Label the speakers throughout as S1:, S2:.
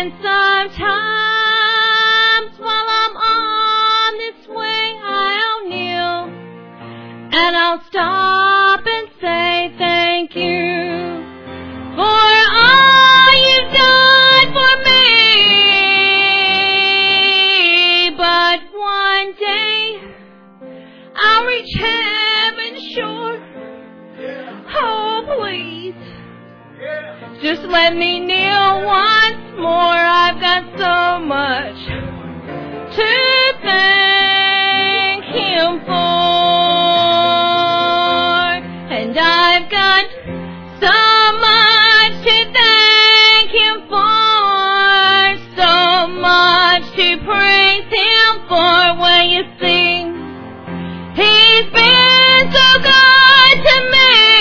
S1: And sometimes while I'm on this way, I'll kneel and I'll stop and say thank you for all you've done for me. But one day I'll reach heaven's shore. Oh, please, just let me kneel once more. I've got so much to thank Him for. And I've got so much to thank Him for. So much to praise Him for. When you sing, He's been so good to me.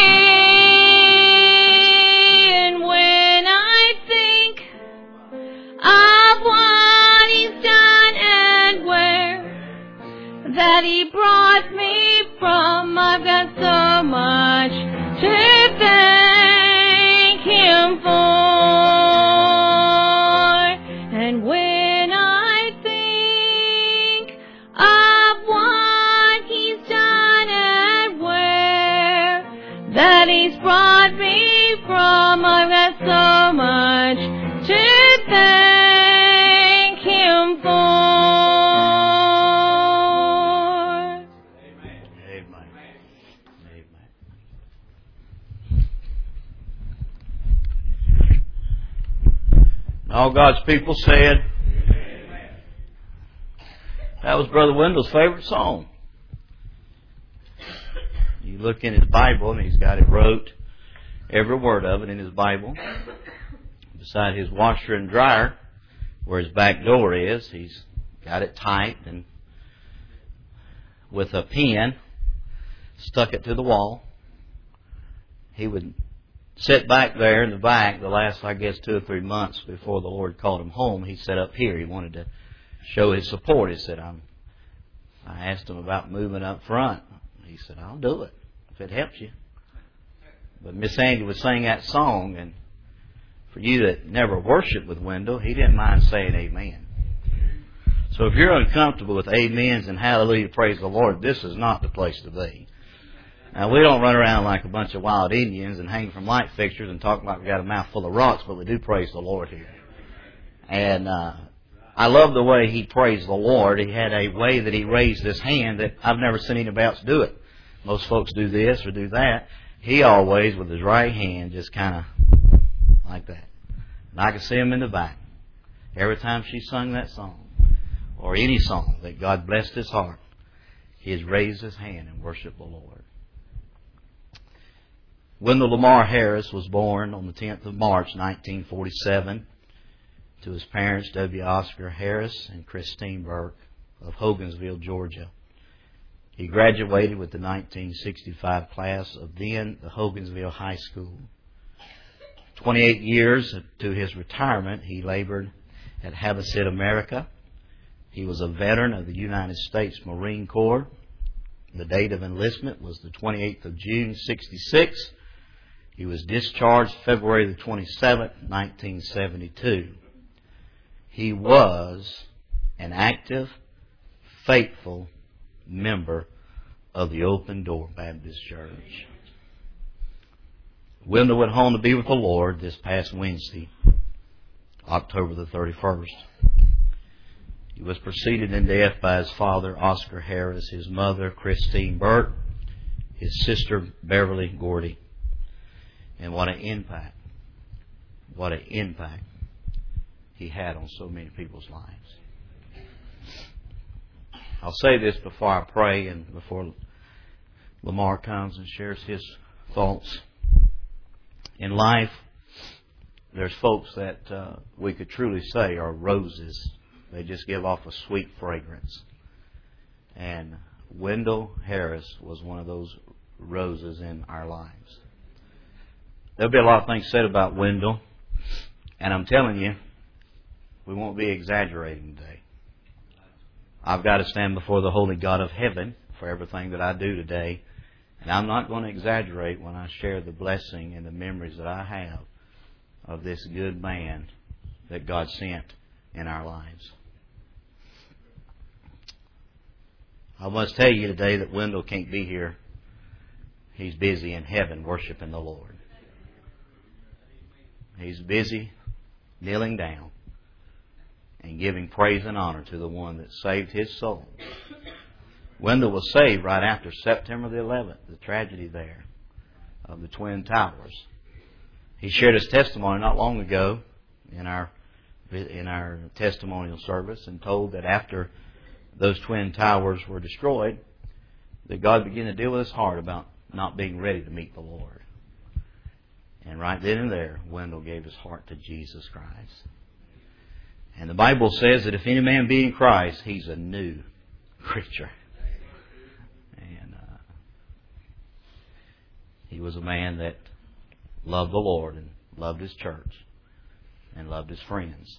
S1: And when I think of what He's done and where that He brought me from, I've got so much to thank Him for. And when I think of what He's done and where that He's brought me from, I've got so much to thank Him for.
S2: Amen. Amen. All God's people said, that was Brother Wendell's favorite song. You look in his Bible and he's got it wrote, every word of it in his Bible. Beside his washer and dryer, where his back door is, he's got it typed and with a pen stuck it to the wall. He would sit back there in the back the last, I guess, 2 or 3 months before the Lord called him home. He sat up here. He wanted to show his support. He said, I asked him about moving up front. He said, I'll do it if it helps you. But Miss Angie would sing that song, and for you that never worshiped with Wendell, he didn't mind saying amen. So if you're uncomfortable with amens and hallelujah, praise the Lord, this is not the place to be. Now, we don't run around like a bunch of wild Indians and hang from light fixtures and talk like we got a mouthful of rocks, but we do praise the Lord here. And I love the way he praised the Lord. He had a way that he raised his hand that I've never seen anybody else do it. Most folks do this or do that. He always, with his right hand, just kind of like that. And I could see him in the back. Every time she sung that song, or any song that God blessed his heart, he has raised his hand and worshiped the Lord. Wendell Lamar Harris was born on the 10th of March, 1947, to his parents, W. Oscar Harris and Christine Burke of Hogansville, Georgia. He graduated with the 1965 class of then the Hogansville High School. 28 years to his retirement, he labored at Havasit America. He was a veteran of the United States Marine Corps. The date of enlistment was the 28th of June, 1966. He was discharged February the 27th, 1972. He was an active, faithful member of the Open Door Baptist Church. Wendell went home to be with the Lord this past Wednesday, October the 31st. He was preceded in death by his father, Oscar Harris, his mother, Christine Burke, his sister, Beverly Gordy. And what an impact he had on so many people's lives. I'll say this before I pray and before Lamar comes and shares his thoughts. In life, there's folks that we could truly say are roses. They just give off a sweet fragrance. And Wendell Harris was one of those roses in our lives. There'll be a lot of things said about Wendell, and I'm telling you, we won't be exaggerating today. I've got to stand before the holy God of heaven for everything that I do today, and I'm not going to exaggerate when I share the blessing and the memories that I have of this good man that God sent in our lives. I must tell you today that Wendell can't be here. He's busy in heaven worshiping the Lord. He's busy kneeling down and giving praise and honor to the one that saved his soul. Wendell was saved right after September the 11th, the tragedy there of the Twin Towers. He shared his testimony not long ago in our testimonial service and told that after those Twin Towers were destroyed, that God began to deal with his heart about not being ready to meet the Lord. And right then and there, Wendell gave his heart to Jesus Christ. And the Bible says that if any man be in Christ, he's a new creature. And he was a man that loved the Lord and loved his church and loved his friends.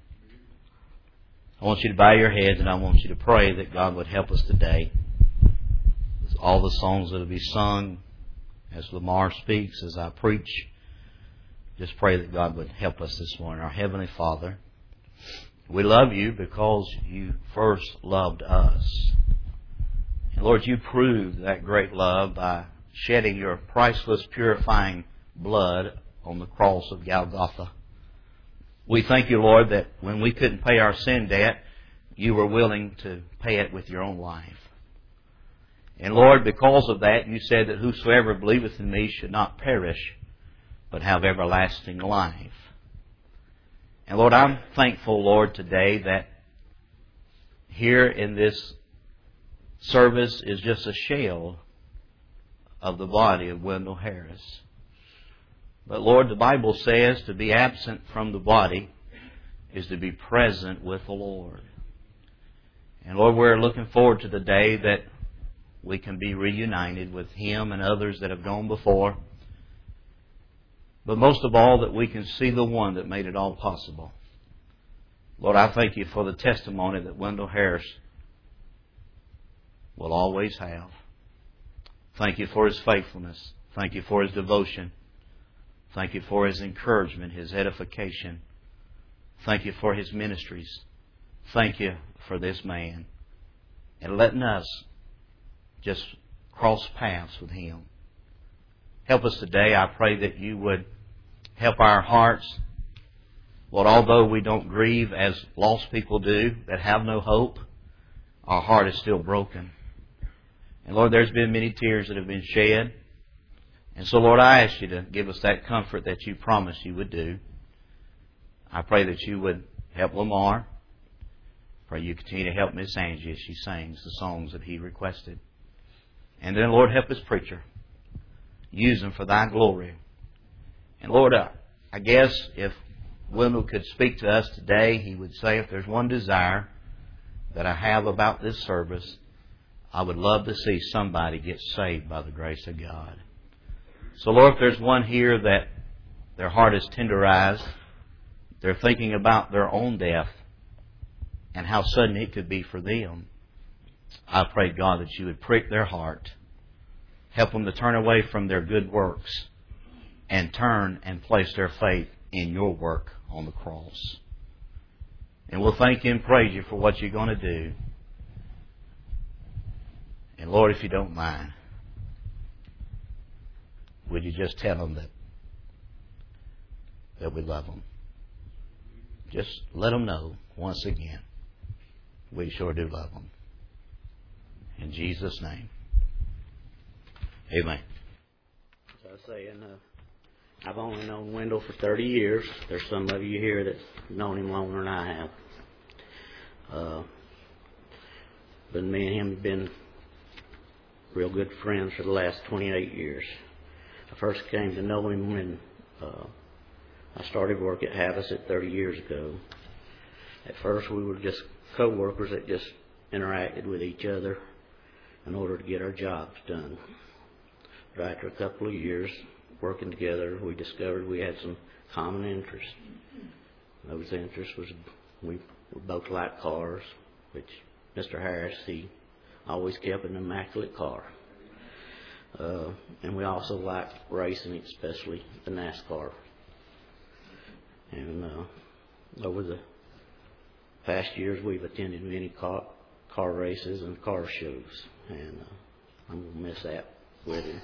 S2: I want you to bow your heads and I want you to pray that God would help us today. All the songs that will be sung as Lamar speaks, as I preach, just pray that God would help us this morning. Our Heavenly Father, we love you because you first loved us. And Lord, you proved that great love by shedding your priceless, purifying blood on the cross of Golgotha. We thank you, Lord, that when we couldn't pay our sin debt, you were willing to pay it with your own life. And Lord, because of that, you said that whosoever believeth in me should not perish, but have everlasting life. And Lord, I'm thankful, Lord, today that here in this service is just a shell of the body of Wendell Harris. But Lord, the Bible says to be absent from the body is to be present with the Lord. And Lord, we're looking forward to the day that we can be reunited with him and others that have gone before. But most of all, that we can see the one that made it all possible. Lord, I thank you for the testimony that Wendell Harris will always have. Thank you for his faithfulness. Thank you for his devotion. Thank you for his encouragement, his edification. Thank you for his ministries. Thank you for this man. And letting us just cross paths with him. Help us today. I pray that you would help our hearts. Lord, although we don't grieve as lost people do that have no hope, our heart is still broken. And Lord, there's been many tears that have been shed. And so, Lord, I ask you to give us that comfort that you promised you would do. I pray that you would help Lamar. Pray you continue to help Miss Angie as she sings the songs that he requested. And then, Lord, help this preacher. Use him for thy glory. And Lord, I guess if Wendell could speak to us today, he would say, if there's one desire that I have about this service, I would love to see somebody get saved by the grace of God. So Lord, if there's one here that their heart is tenderized, they're thinking about their own death and how sudden it could be for them, I pray, God, that you would prick their heart, help them to turn away from their good works and turn and place their faith in your work on the cross. And we'll thank you and praise you for what you're going to do. And Lord, if you don't mind, would you just tell them that we love them? Just let them know once again, we sure do love them. In Jesus' name. Amen.
S3: As I was saying, I've only known Wendell for 30 years. There's some of you here that's known him longer than I have. But me and him have been real good friends for the last 28 years. I first came to know him when I started work at Havaset 30 years ago. At first we were just co-workers that just interacted with each other in order to get our jobs done. But after a couple of years working together, we discovered we had some common interests. Those interests was we both liked cars, which Mr. Harris, he always kept an immaculate car. And we also liked racing, especially the NASCAR. And over the past years, we've attended many car races and car shows, and I'm going to miss that with him.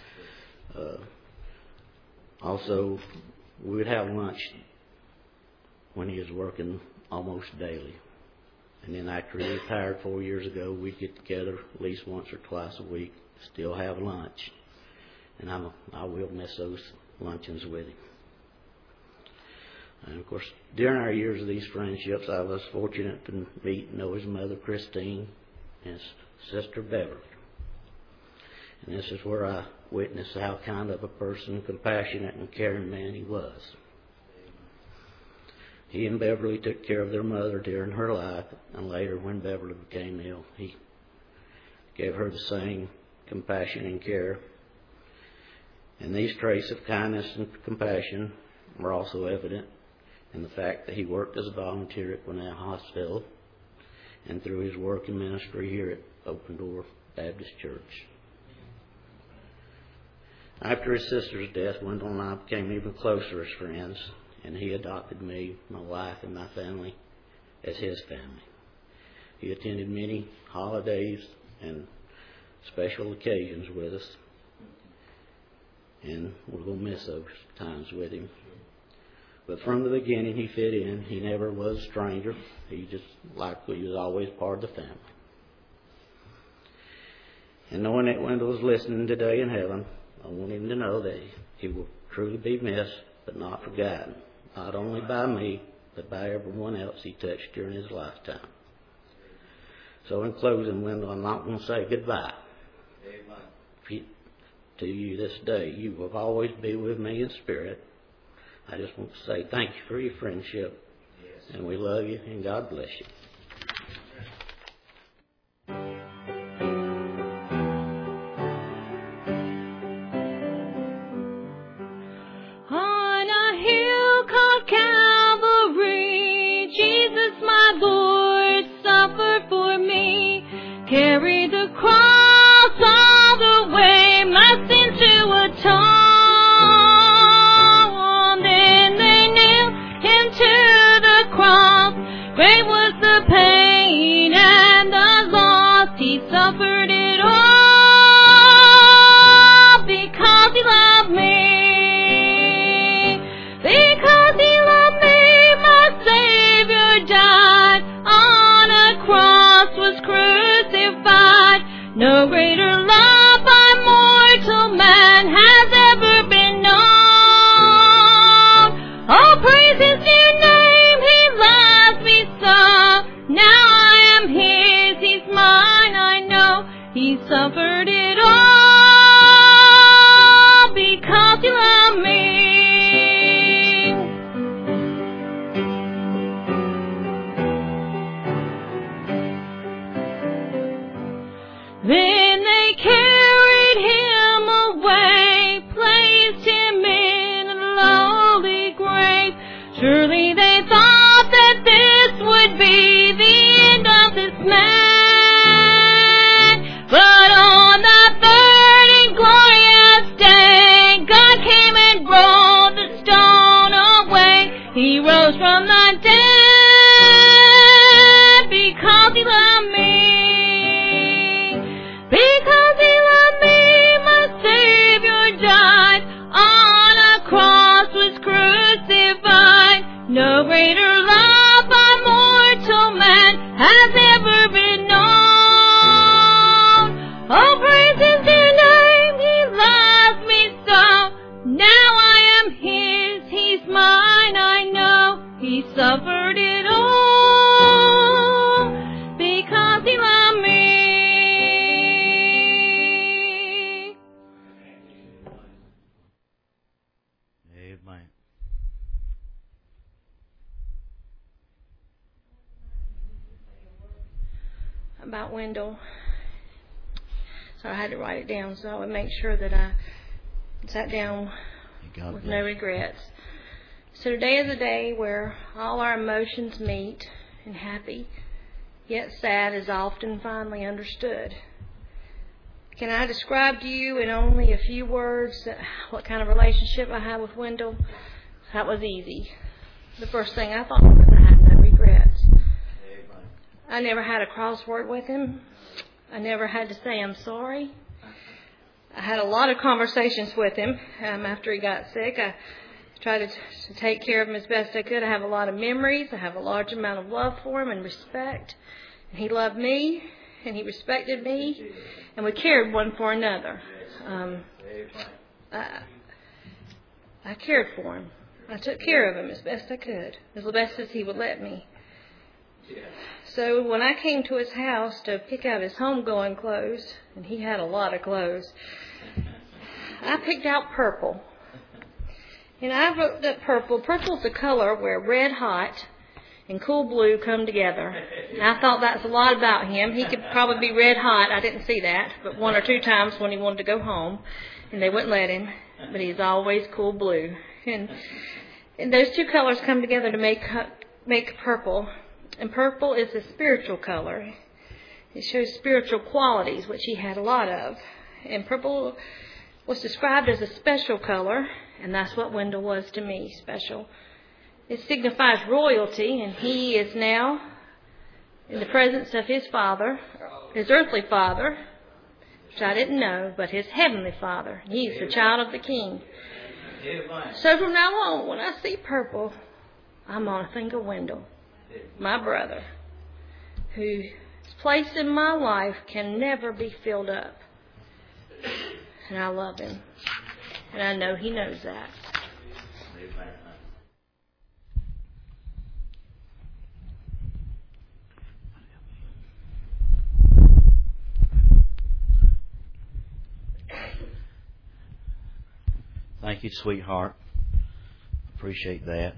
S3: Also, we would have lunch when he was working almost daily. And then after he retired 4 years ago, we'd get together at least once or twice a week, still have lunch. And I will miss those luncheons with him. And of course, during our years of these friendships, I was fortunate to meet and know his mother, Christine, and his sister, Beverly. And this is where I witnessed how kind of a person, compassionate and caring man he was. He and Beverly took care of their mother during her life, and later when Beverly became ill, he gave her the same compassion and care. And these traits of kindness and compassion were also evident in the fact that he worked as a volunteer at Gwinnett Hospital and through his work in ministry here at Open Door Baptist Church. After his sister's death, Wendell and I became even closer as friends, and he adopted me, my wife, and my family as his family. He attended many holidays and special occasions with us, and we're going to miss those times with him. But from the beginning, he fit in. He never was a stranger. He was always part of the family. And knowing that Wendell was listening today in heaven, I want him to know that he will truly be missed, but not forgotten. Not only by me, but by everyone else he touched during his lifetime. So in closing, Wendell, I'm not going to say goodbye. To you this day. You will always be with me in spirit. I just want to say thank you for your friendship. Yes. And we love you, and God bless you.
S1: On a hill called Calvary, Jesus my Lord suffered for me, carried the cross all the way, my sin to atone. Great was the pain and the loss. He suffered it all because he loved me. Because he loved me, my Savior died. On a cross was crucified. No greater love by mortal man has ever been known. Oh, praise his dear name, he loves me so. Now I am his, he's mine, I know. He suffered it all because he loved me. Then they carried him away, placed him in a lowly grave. Surely they thought that this would be the end of this man. But on the third and glorious day, God came and rolled the stone away. He rose from the dead because he loved me. Because he loved me, my Savior died. On a cross was crucified. No greater love by mortal man has ever been known. Oh, praise his dear name, he loves me so. Now I am his, he's mine, I know. He suffered it all because he loved me.
S2: Amen.
S1: About Wendell. So I had to write it down so I would make sure that I sat down
S2: God
S1: with
S2: bless
S1: no
S2: you.
S1: regrets. So today is a day where all our emotions meet, and happy, yet sad, is often finally understood. Can I describe to you in only a few words what kind of relationship I have with Wendell? That was easy. the first thing I thought was I had no regrets. I never had a crossword with him. I never had to say I'm sorry. I had a lot of conversations with him after he got sick. I tried to take care of him as best I could. I have a lot of memories. I have a large amount of love for him and respect. And he loved me, and he respected me, and we cared one for another. I cared for him. I took care of him as best I could, as best as he would let me. So when I came to his house to pick out his homegoing clothes, and he had a lot of clothes, I picked out purple. And I wrote that purple. Purple's a color where red hot and cool blue come together. And I thought that's a lot about him. He could probably be red hot. I didn't see that, but one or two times when he wanted to go home, and they wouldn't let him. But he's always cool blue. And those two colors come together to make purple. And purple is a spiritual color. It shows spiritual qualities, which he had a lot of. And purple was described as a special color, and that's what Wendell was to me, special. It signifies royalty, and he is now in the presence of his father, his earthly father, which I didn't know, but his heavenly father. He's the child of the king. So from now on, when I see purple, I'm going to think of Wendell, my brother, whose place in my life can never be filled up. And I love him. And I know he knows that.
S2: Thank you, sweetheart. Appreciate that.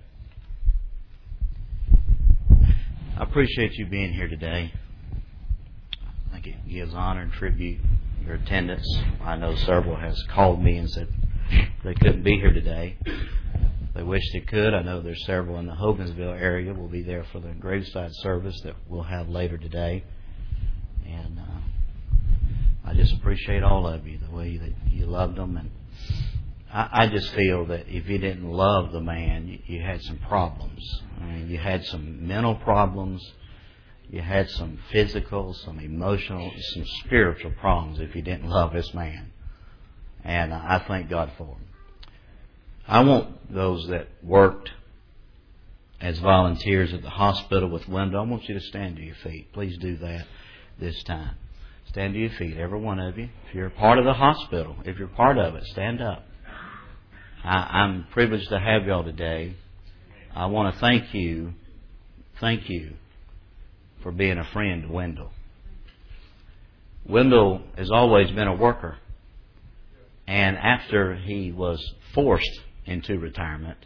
S2: I appreciate you being here today. I think it gives honor and tribute your attendance. I know several has called me and said they couldn't be here today. They wish they could. I know there's several in the Hogansville area will be there for the graveside service that we'll have later today. And I just appreciate all of you, the way that you loved them. And I just feel that if you didn't love the man, you had some problems. I mean, you had some mental problems. You had some physical, some emotional, some spiritual problems if you didn't love this man. And I thank God for him. I want those that worked as volunteers at the hospital with Wendell, I want you to stand to your feet. Please do that this time. Stand to your feet, every one of you. If you're part of the hospital, if you're part of it, stand up. I'm privileged to have y'all today. I want to thank you for being a friend to Wendell. Wendell has always been a worker. And after he was forced into retirement,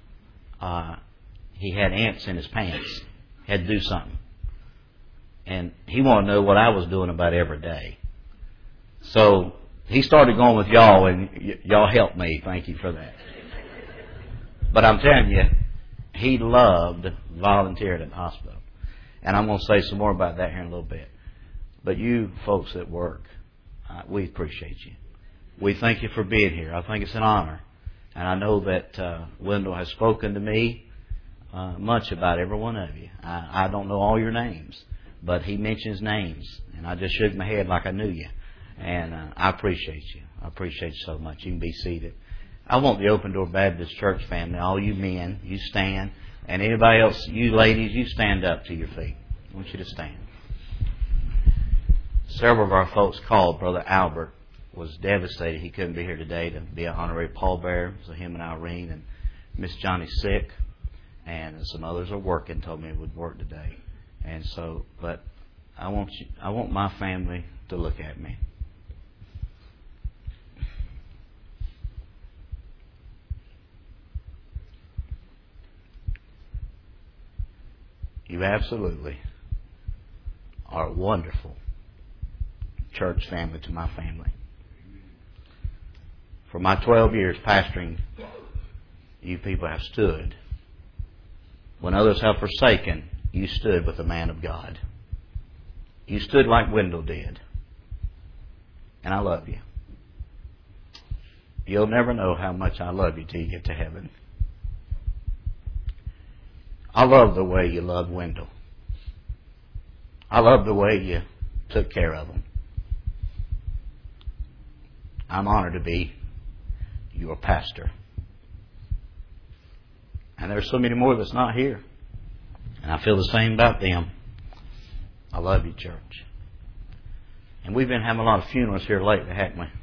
S2: he had ants in his pants. Had to do something. And he wanted to know what I was doing about every day. So he started going with y'all, and y'all helped me. Thank you for that. But I'm telling you, he loved volunteering at the hospital. And I'm going to say some more about that here in a little bit. But you folks at work, we appreciate you. We thank you for being here. I think it's an honor. And I know that Wendell has spoken to me much about every one of you. I don't know all your names, but he mentions names. And I just shook my head like I knew you. And I appreciate you. I appreciate you so much. You can be seated. I want the Open Door Baptist Church family, all you men, you stand. And anybody else, you ladies, you stand up to your feet. I want you to stand. Several of our folks called. Brother Albert was devastated he couldn't be here today to be an honorary pallbearer. So him and Irene and Miss Johnny's sick. And some others are working, told me it would work today. And so, but I want my family to look at me. You absolutely are a wonderful church family to my family. For my 12 years pastoring, you people have stood. When others have forsaken, you stood with the man of God. You stood like Wendell did. And I love you. You'll never know how much I love you till you get to heaven. I love the way you love Wendell. I love the way you took care of him. I'm honored to be your pastor. And there's so many more that's not here. And I feel the same about them. I love you, church. And we've been having a lot of funerals here lately, haven't we?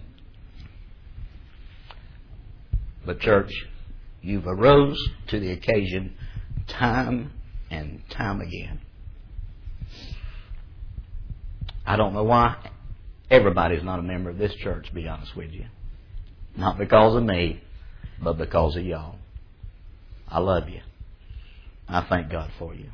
S2: But church, you've arose to the occasion time and time again. I don't know why everybody's not a member of this church, to be honest with you. Not because of me, but because of y'all. I love you. I thank God for you.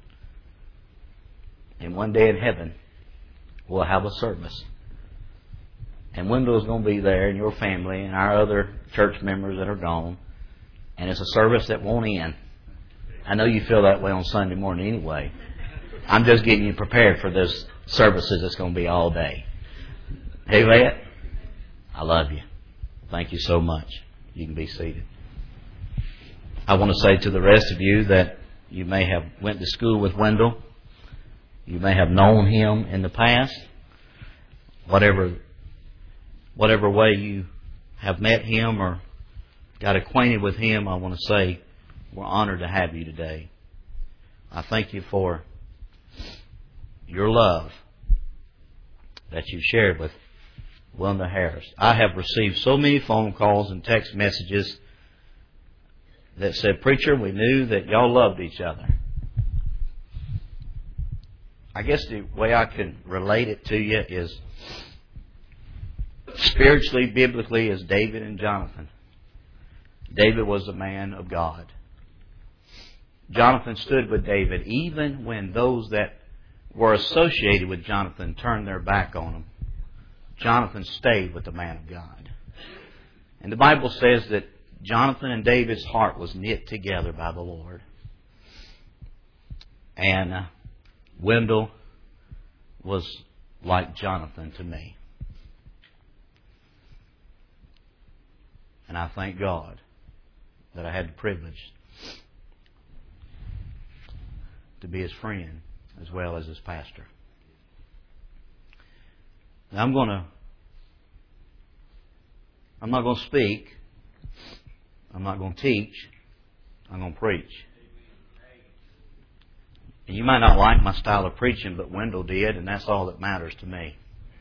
S2: And one day in heaven, we'll have a service. And Wendell's going to be there, and your family, and our other church members that are gone. And it's a service that won't end. I know you feel that way on Sunday morning anyway. I'm just getting you prepared for those services that's going to be all day. Amen? I love you. Thank you so much. You can be seated. I want to say to the rest of you that you may have went to school with Wendell. You may have known him in the past. Whatever way you have met him or got acquainted with him, I want to say we're honored to have you today. I thank you for your love that you shared with Wendell Harris. I have received so many phone calls and text messages that said, "Preacher, we knew that y'all loved each other." I guess the way I can relate it to you is spiritually, biblically, as David and Jonathan. David was a man of God. Jonathan stood with David even when those that were associated with Jonathan turned their back on him. Jonathan stayed with the man of God. And the Bible says that Jonathan and David's heart was knit together by the Lord. And Wendell was like Jonathan to me. And I thank God that I had the privilege to be his friend as well as his pastor. Now I'm not going to speak. I'm not going to teach. I'm going to preach. And you might not like my style of preaching, but Wendell did, and that's all that matters to me.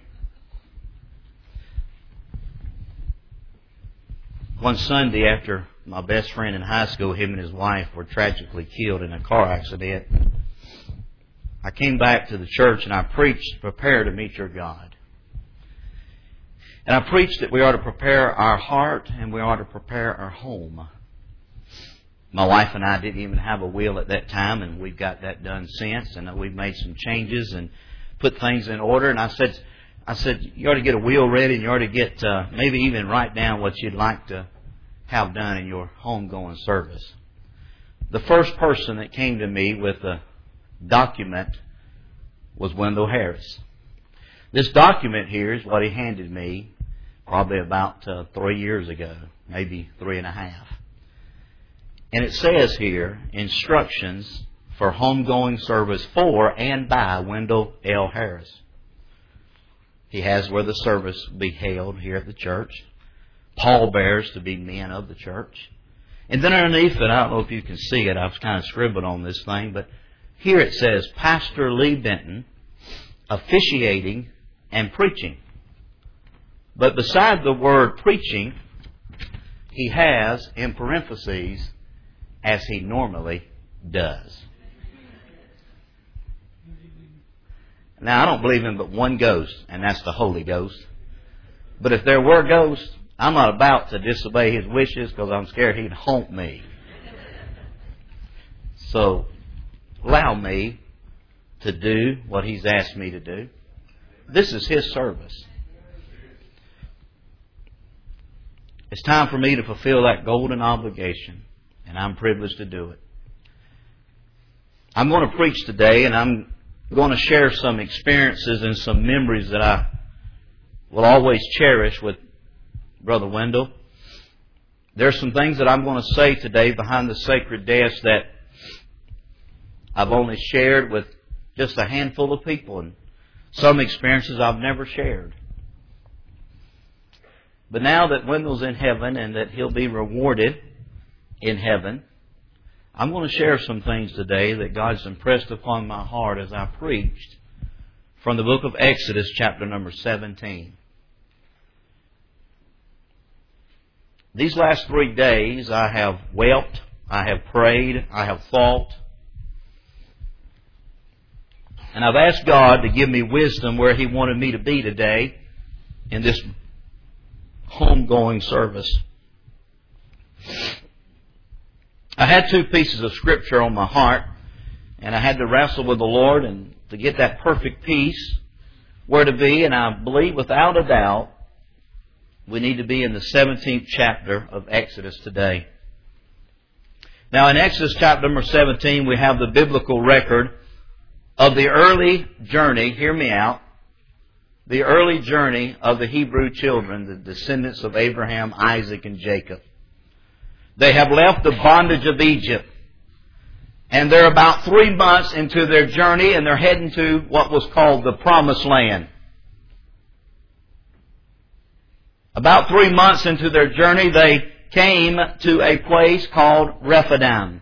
S2: One Sunday after my best friend in high school, him and his wife were tragically killed in a car accident, I came back to the church and I preached, "Prepare to meet your God." And I preached that we ought to prepare our heart and we ought to prepare our home. My wife and I didn't even have a will at that time, and we've got that done since, and we've made some changes and put things in order. And I said, you ought to get a will ready, and you ought to get maybe even write down what you'd like to have done in your homegoing service. The first person that came to me with a document was Wendell Harris. This document here is what he handed me probably about 3 years ago, maybe 3.5. And it says here, instructions for homegoing service for and by Wendell L. Harris. He has where the service will be held here at the church. Pallbearers to be men of the church. And then underneath it, I don't know if you can see it, I've kind of scribbled on this thing, but here it says, Pastor Lee Benton, officiating and preaching. But beside the word preaching, he has, in parentheses, as he normally does. Now, I don't believe in but one ghost, and that's the Holy Ghost. But if there were ghosts, I'm not about to disobey his wishes because I'm scared he'd haunt me. So, allow me to do what he's asked me to do. This is his service. It's time for me to fulfill that golden obligation, and I'm privileged to do it. I'm going to preach today, and I'm going to share some experiences and some memories that I will always cherish with Brother Wendell. There's some things that I'm going to say today behind the sacred desk that I've only shared with just a handful of people, and some experiences I've never shared. But now that Wendell's in heaven and that he'll be rewarded in heaven, I'm going to share some things today that God's impressed upon my heart as I preached from the book of Exodus, chapter number 17. These last 3 days I have wept, I have prayed, I have thought, and I've asked God to give me wisdom where He wanted me to be today in this homegoing service. I had 2 pieces of Scripture on my heart, and I had to wrestle with the Lord and to get that perfect peace where to be, and I believe without a doubt we need to be in the 17th chapter of Exodus today. Now in Exodus chapter number 17 we have the biblical record of the early journey, hear me out, the early journey of the Hebrew children, the descendants of Abraham, Isaac, and Jacob. They have left the bondage of Egypt, and they're about 3 months into their journey, and they're heading to what was called the Promised Land. About 3 months into their journey, they came to a place called Rephidim.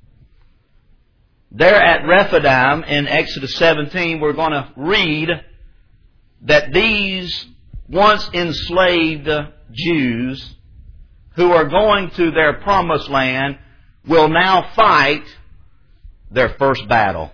S2: There at Rephidim in Exodus 17, we're going to read that these once enslaved Jews who are going to their promised land will now fight their first battle.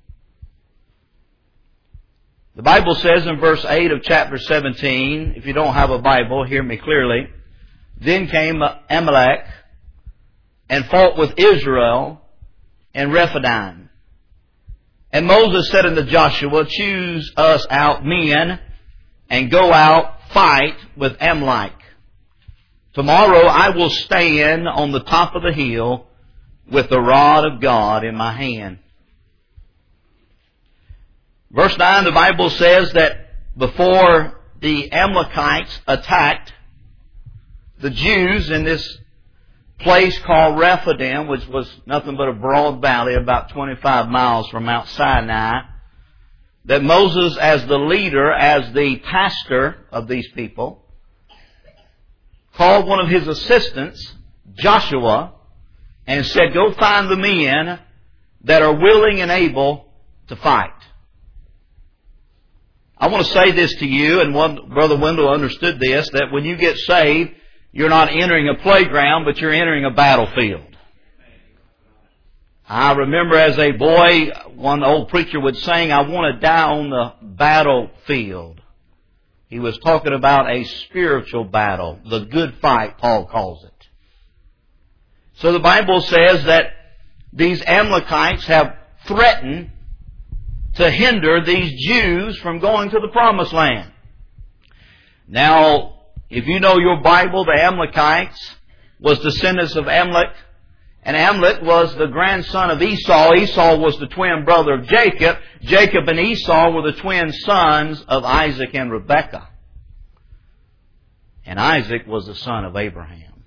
S2: The Bible says in verse 8 of chapter 17, if you don't have a Bible, hear me clearly, then came Amalek and fought with Israel in Rephidim. And Moses said unto Joshua, choose us out men and go out fight with Amalek. Tomorrow I will stand on the top of the hill with the rod of God in my hand. Verse 9, the Bible says that before the Amalekites attacked the Jews in this place called Rephidim, which was nothing but a broad valley about 25 miles from Mount Sinai, that Moses, as the leader, as the pastor of these people, called one of his assistants, Joshua, and said, go find the men that are willing and able to fight. I want to say this to you, and Brother Wendell understood this, that when you get saved, you're not entering a playground, but you're entering a battlefield. I remember as a boy, one old preacher would sing, I want to die on the battlefield. He was talking about a spiritual battle, the good fight, Paul calls it. So the Bible says that these Amalekites have threatened to hinder these Jews from going to the Promised Land. Now, if you know your Bible, the Amalekites was descendants of Amalek, and Amalek was the grandson of Esau. Esau was the twin brother of Jacob. Jacob and Esau were the twin sons of Isaac and Rebekah. And Isaac was the son of Abraham.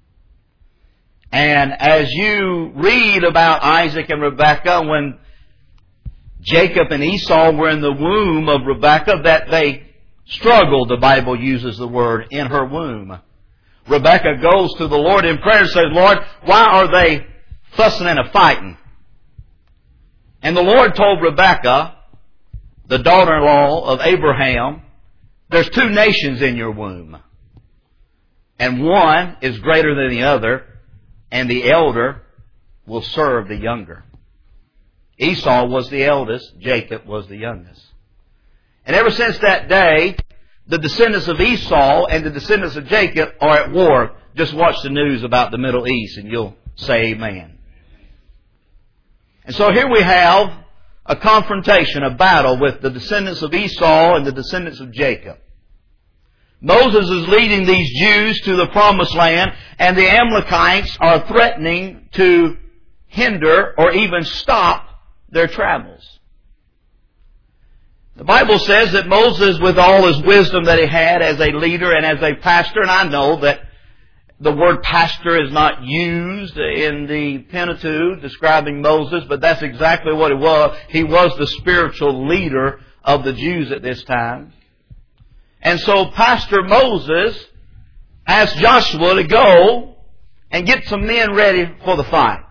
S2: And as you read about Isaac and Rebekah, when Jacob and Esau were in the womb of Rebekah, that they struggled, the Bible uses the word, in her womb. Rebekah goes to the Lord in prayer and says, Lord, why are they fussing and a-fighting? And the Lord told Rebekah, the daughter-in-law of Abraham, there's 2 nations in your womb. And one is greater than the other, and the elder will serve the younger. Esau was the eldest, Jacob was the youngest. And ever since that day, the descendants of Esau and the descendants of Jacob are at war. Just watch the news about the Middle East and you'll say amen. And so here we have a confrontation, a battle with the descendants of Esau and the descendants of Jacob. Moses is leading these Jews to the Promised Land, and the Amalekites are threatening to hinder or even stop their travels. The Bible says that Moses, with all his wisdom that he had as a leader and as a pastor, and I know that the word pastor is not used in the Pentateuch describing Moses, but that's exactly what he was. He was the spiritual leader of the Jews at this time. And so Pastor Moses asked Joshua to go and get some men ready for the fight.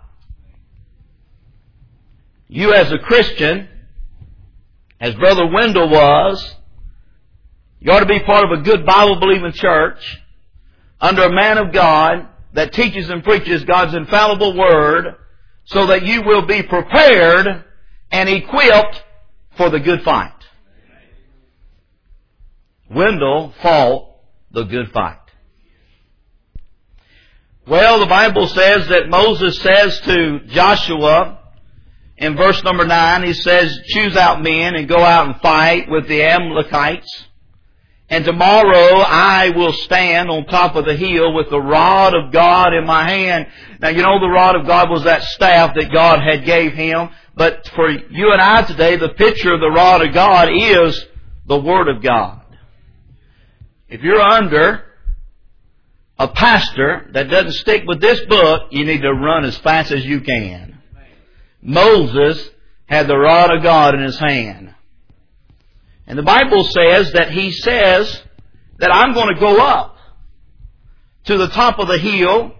S2: You as a Christian, as Brother Wendell was, you ought to be part of a good Bible-believing church under a man of God that teaches and preaches God's infallible Word so that you will be prepared and equipped for the good fight. Wendell fought the good fight. Well, the Bible says that Moses says to Joshua in verse number 9, he says, choose out men and go out and fight with the Amalekites. And tomorrow I will stand on top of the hill with the rod of God in my hand. Now, you know the rod of God was that staff that God had gave him. But for you and I today, the picture of the rod of God is the Word of God. If you're under a pastor that doesn't stick with this book, you need to run as fast as you can. Moses had the rod of God in his hand. And the Bible says that he says that I'm going to go up to the top of the hill,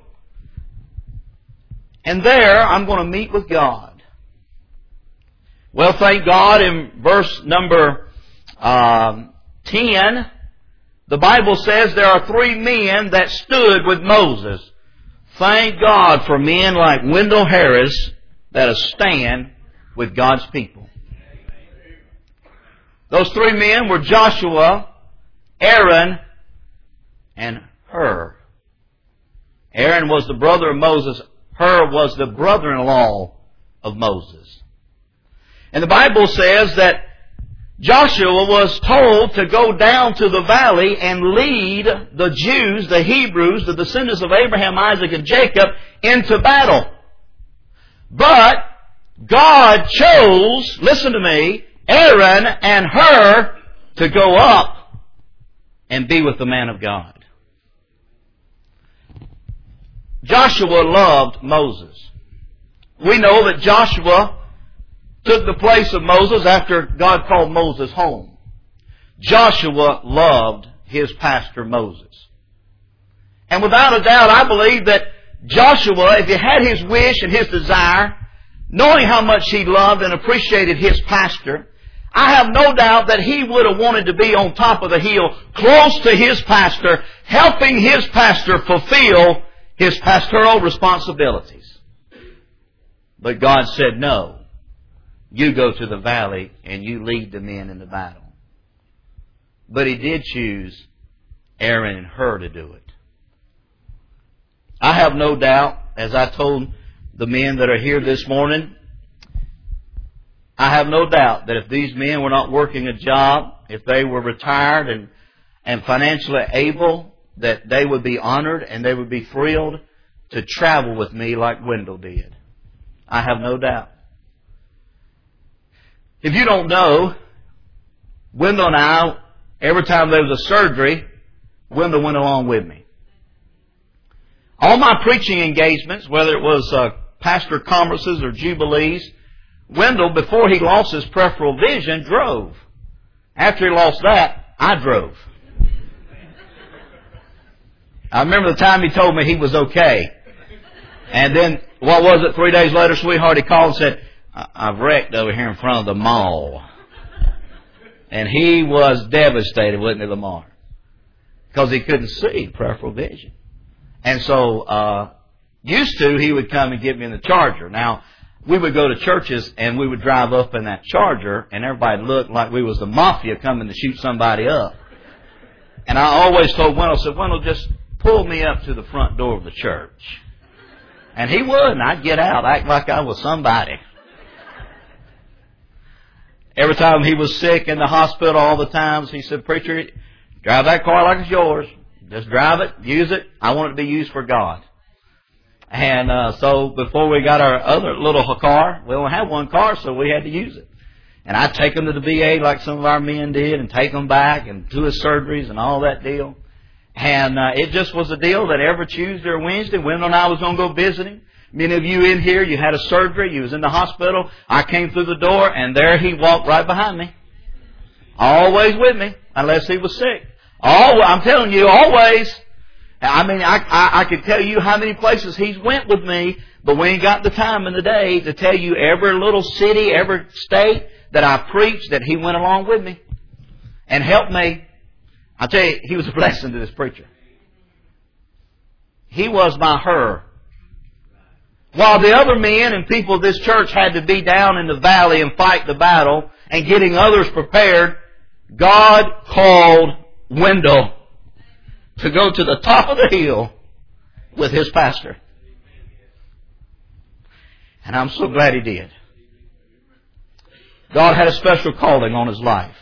S2: and there I'm going to meet with God. Well, thank God, in verse number 10, the Bible says there are 3 men that stood with Moses. Thank God for men like Wendell Harris that stand with God's people. Those 3 men were Joshua, Aaron, and Hur. Aaron was the brother of Moses. Hur was the brother-in-law of Moses. And the Bible says that Joshua was told to go down to the valley and lead the Jews, the Hebrews, the descendants of Abraham, Isaac, and Jacob, into battle. But God chose, listen to me, Aaron and Hur to go up and be with the man of God. Joshua loved Moses. We know that Joshua took the place of Moses after God called Moses home. Joshua loved his pastor Moses. And without a doubt, I believe that Joshua, if he had his wish and his desire, knowing how much he loved and appreciated his pastor, I have no doubt that he would have wanted to be on top of the hill, close to his pastor, helping his pastor fulfill his pastoral responsibilities. But God said, no, you go to the valley and you lead the men in the battle. But he did choose Aaron and Hur to do it. I have no doubt, as I told the men that are here this morning, I have no doubt that if these men were not working a job, if they were retired and financially able, that they would be honored and they would be thrilled to travel with me like Wendell did. I have no doubt. If you don't know, Wendell and I, every time there was a surgery, Wendell went along with me. All my preaching engagements, whether it was pastor conferences or jubilees, Wendell, before he lost his peripheral vision, drove. After he lost that, I drove. I remember the time he told me he was okay. And then, what was it, 3 days later, sweetheart, he called and said, I've wrecked over here in front of the mall. And he was devastated, wasn't he, Lamar? Because he couldn't see peripheral vision. And so, used to, he would come and get me in the Charger. Now, we would go to churches and we would drive up in that Charger and everybody looked like we was the mafia coming to shoot somebody up. And I always told Wendell, I said, Wendell, just pull me up to the front door of the church. And he would, and I'd get out, act like I was somebody. Every time he was sick in the hospital, all the times, he said, preacher, drive that car like it's yours. Just drive it, use it. I want it to be used for God. And so before we got our other little car, we only had one car, so we had to use it. And I'd take them to the VA like some of our men did and take them back and do his surgeries and all that deal. And it just was a deal that every Tuesday or Wednesday, Wendell and I was going to go visit him. Many of you in here, you had a surgery, you was in the hospital. I came through the door, and there he walked right behind me. Always with me, unless he was sick. I'm telling you, always. I mean, I could tell you how many places he's went with me, but we ain't got the time in the day to tell you every little city, every state that I preached, that he went along with me and helped me. I'll tell you, he was a blessing to this preacher. He was my her. While the other men and people of this church had to be down in the valley and fight the battle and getting others prepared, God called Wendell to go to the top of the hill with his pastor. And I'm so glad he did. God had a special calling on his life.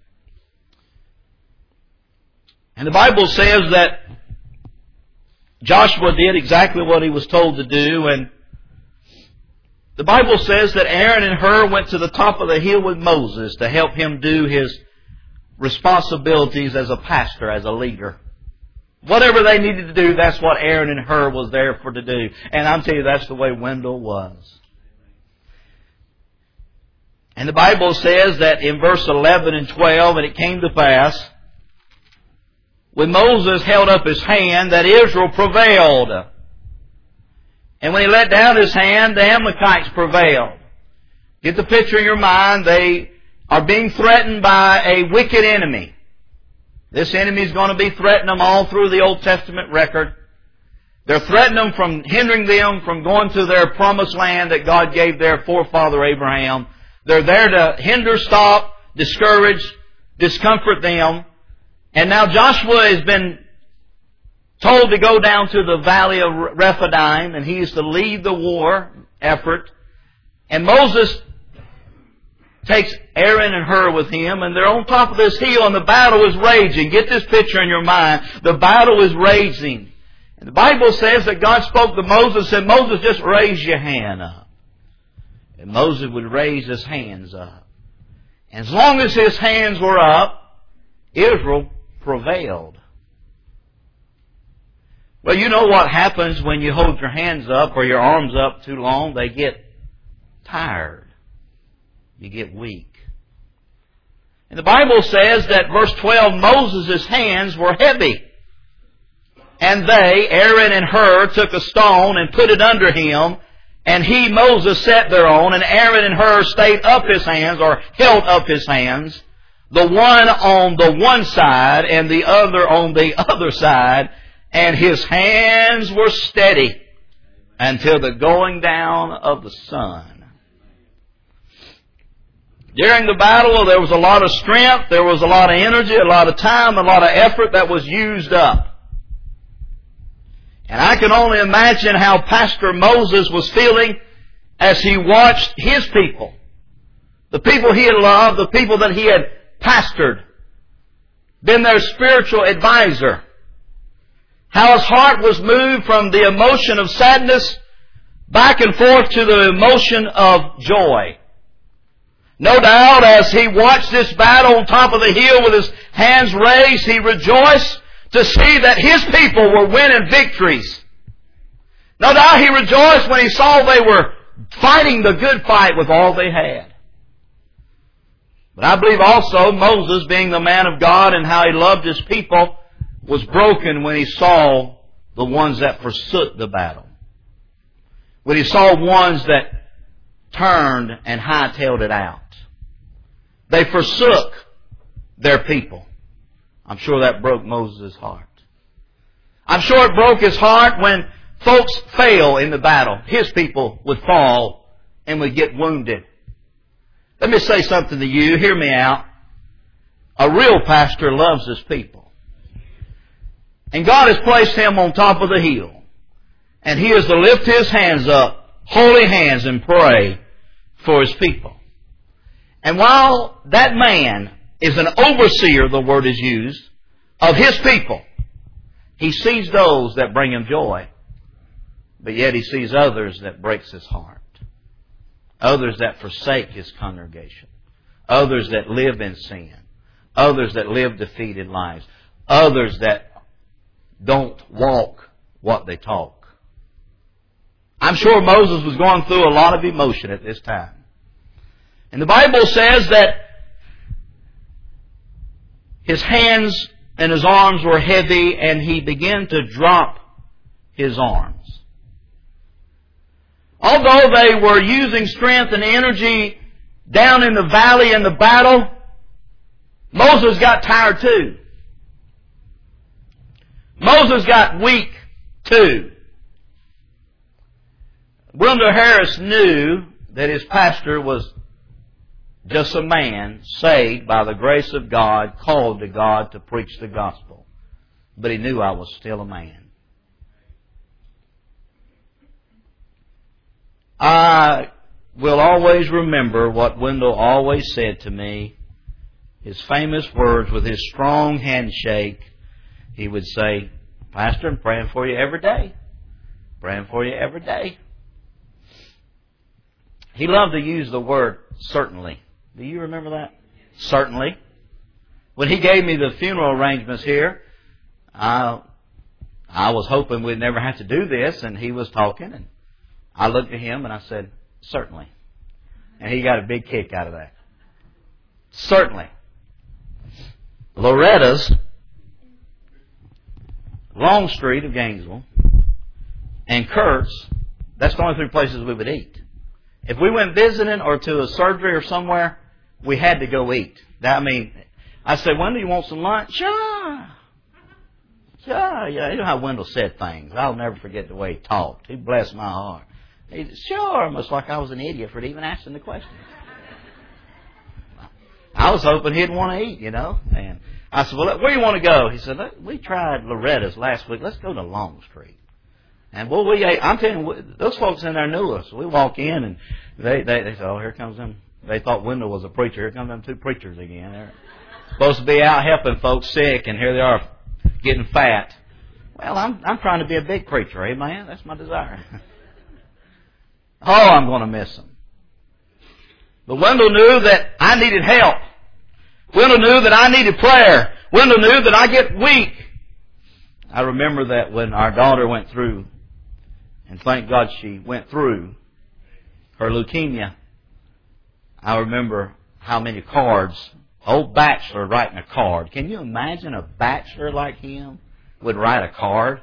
S2: And the Bible says that Joshua did exactly what he was told to do, and the Bible says that Aaron and Hur went to the top of the hill with Moses to help him do his responsibilities as a pastor, as a leader. Whatever they needed to do, that's what Aaron and Hur was there for to do. And I'm telling you, that's the way Wendell was. And the Bible says that in verse 11 and 12, and it came to pass, when Moses held up his hand, that Israel prevailed. And when he let down his hand, the Amalekites prevailed. Get the picture in your mind. They are being threatened by a wicked enemy. This enemy is going to be threatening them all through the Old Testament record. They're threatening them from hindering them from going to their promised land that God gave their forefather Abraham. They're there to hinder, stop, discourage, discomfort them. And now Joshua has been told to go down to the valley of Rephidim, and he is to lead the war effort. And Moses takes Aaron and Hur with him, and they're on top of this hill, and the battle is raging. Get this picture in your mind. The battle is raging. And the Bible says that God spoke to Moses and said, Moses, just raise your hand up. And Moses would raise his hands up. And as long as his hands were up, Israel prevailed. Well, you know what happens when you hold your hands up or your arms up too long? They get tired. You get weak. And the Bible says that verse 12, Moses' hands were heavy. And they, Aaron and Hur, took a stone and put it under him. And he, Moses, sat thereon, and Aaron and Hur stayed up his hands, or held up his hands, the one on the one side and the other on the other side, and his hands were steady until the going down of the sun. During the battle, there was a lot of strength, there was a lot of energy, a lot of time, a lot of effort that was used up. And I can only imagine how Pastor Moses was feeling as he watched his people, the people he had loved, the people that he had pastored, been their spiritual advisor. How his heart was moved from the emotion of sadness back and forth to the emotion of joy. No doubt as he watched this battle on top of the hill with his hands raised, he rejoiced to see that his people were winning victories. No doubt he rejoiced when he saw they were fighting the good fight with all they had. But I believe also Moses, being the man of God and how he loved his people, was broken when he saw the ones that forsook the battle. When he saw ones that turned and hightailed it out. They forsook their people. I'm sure that broke Moses' heart. I'm sure it broke his heart when folks fail in the battle. His people would fall and would get wounded. Let me say something to you. Hear me out. A real pastor loves his people. And God has placed him on top of the hill. And he is to lift his hands up, holy hands, and pray for his people. And while that man is an overseer, the word is used, of his people, he sees those that bring him joy. But yet he sees others that breaks his heart. Others that forsake his congregation. Others that live in sin. Others that live defeated lives. Others that don't walk what they talk. I'm sure Moses was going through a lot of emotion at this time. And the Bible says that his hands and his arms were heavy, and he began to drop his arms. Although they were using strength and energy down in the valley in the battle, Moses got tired too. Moses got weak too. Wendell Harris knew that his pastor was just a man saved by the grace of God, called to God to preach the gospel. But he knew I was still a man. I will always remember what Wendell always said to me. His famous words with his strong handshake. He would say, "Pastor, I'm praying for you every day. Praying for you every day." He loved to use the word certainly. Do you remember that? Certainly. When he gave me the funeral arrangements here, I was hoping we'd never have to do this, and he was talking, and I looked at him and I said, "Certainly." And he got a big kick out of that. Certainly. Loretta's, Longstreet of Gainesville, and Kurt's, that's the only three places we would eat. If we went visiting or to a surgery or somewhere, we had to go eat. I said, "When do you want some lunch?" Sure. Yeah. You know how Wendell said things. I'll never forget the way he talked. He blessed my heart. He said, "Sure," almost like I was an idiot for even asking the question. I was hoping he'd want to eat, you know. And I said, "Well, where do you want to go?" He said, "We tried Loretta's last week. Let's go to Longstreet." And boy, we ate. I'm telling you, those folks in there knew us. We walk in and they said, "Oh, here comes them." They thought Wendell was a preacher. Here come them two preachers again. They're supposed to be out helping folks sick, and here they are getting fat. Well, I'm trying to be a big preacher, amen. That's my desire. Oh, I'm going to miss them. But Wendell knew that I needed help. Wendell knew that I needed prayer. Wendell knew that I get weak. I remember that when our daughter went through, and thank God she went through her leukemia, I remember how many cards, old bachelor writing a card. Can you imagine a bachelor like him would write a card?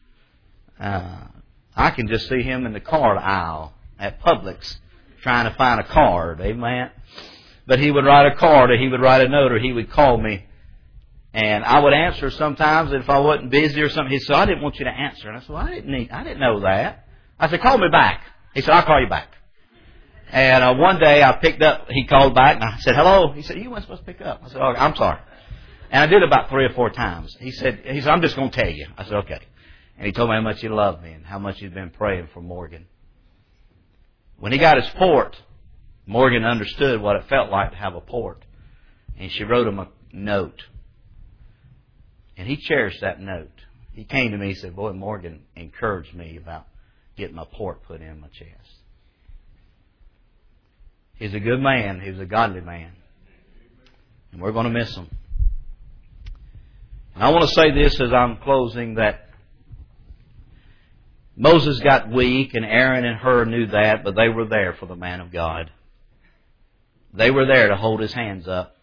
S2: I can just see him in the card aisle at Publix trying to find a card, amen. But he would write a card, or he would write a note, or he would call me. And I would answer sometimes if I wasn't busy or something. He said, "I didn't want you to answer." And I said, "Well, I didn't know that." I said, "Call me back." He said, "I'll call you back." And one day I picked up, he called back, and I said, "Hello." He said, "You weren't supposed to pick up." I said, "Oh, I'm sorry." And I did about 3 or 4 times. He said, "I'm just going to tell you." I said, "Okay." And he told me how much he loved me and how much he'd been praying for Morgan. When he got his port, Morgan understood what it felt like to have a port. And she wrote him a note. And he cherished that note. He came to me and said, "Boy, Morgan encouraged me about getting my port put in my chest." He's a good man. He was a godly man. And we're going to miss him. And I want to say this as I'm closing, that Moses got weak, and Aaron and Hur knew that, but they were there for the man of God. They were there to hold his hands up.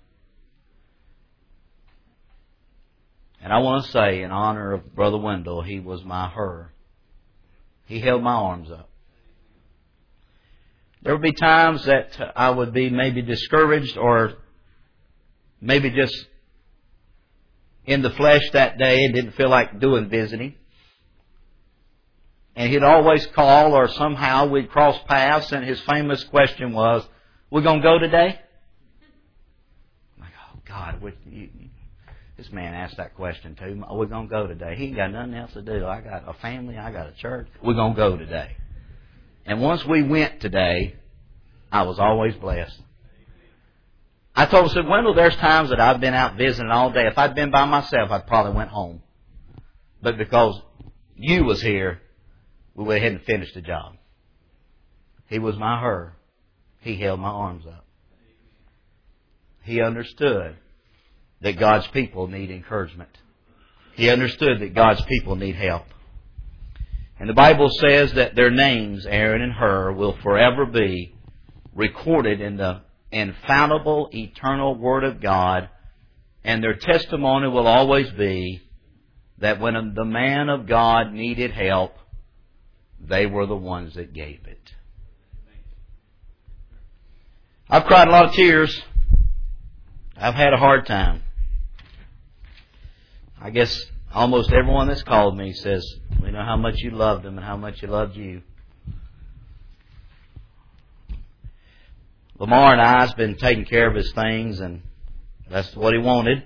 S2: And I want to say, in honor of Brother Wendell, he was my Hur. He held my arms up. There would be times that I would be maybe discouraged, or maybe just in the flesh that day and didn't feel like doing visiting. And he'd always call, or somehow we'd cross paths, and his famous question was, "We going to go today?" I'm like, oh God, this man asked that question too. We're going to go today. He ain't got nothing else to do. I got a family. I got a church. We're going to go today. And once we went today, I was always blessed. I told him, I said, "Wendell, there's times that I've been out visiting all day. If I'd been by myself, I'd probably went home. But because you was here, we went ahead and finished the job." He was my Hur. He held my arms up. He understood that God's people need encouragement. He understood that God's people need help. And the Bible says that their names, Aaron and Hur, will forever be recorded in the infallible, eternal Word of God. And their testimony will always be that when the man of God needed help, they were the ones that gave it. I've cried a lot of tears. I've had a hard time. I guess almost everyone that's called me says, we know how much you loved them and how much he loved you. Lamar and I have been taking care of his things, and that's what he wanted.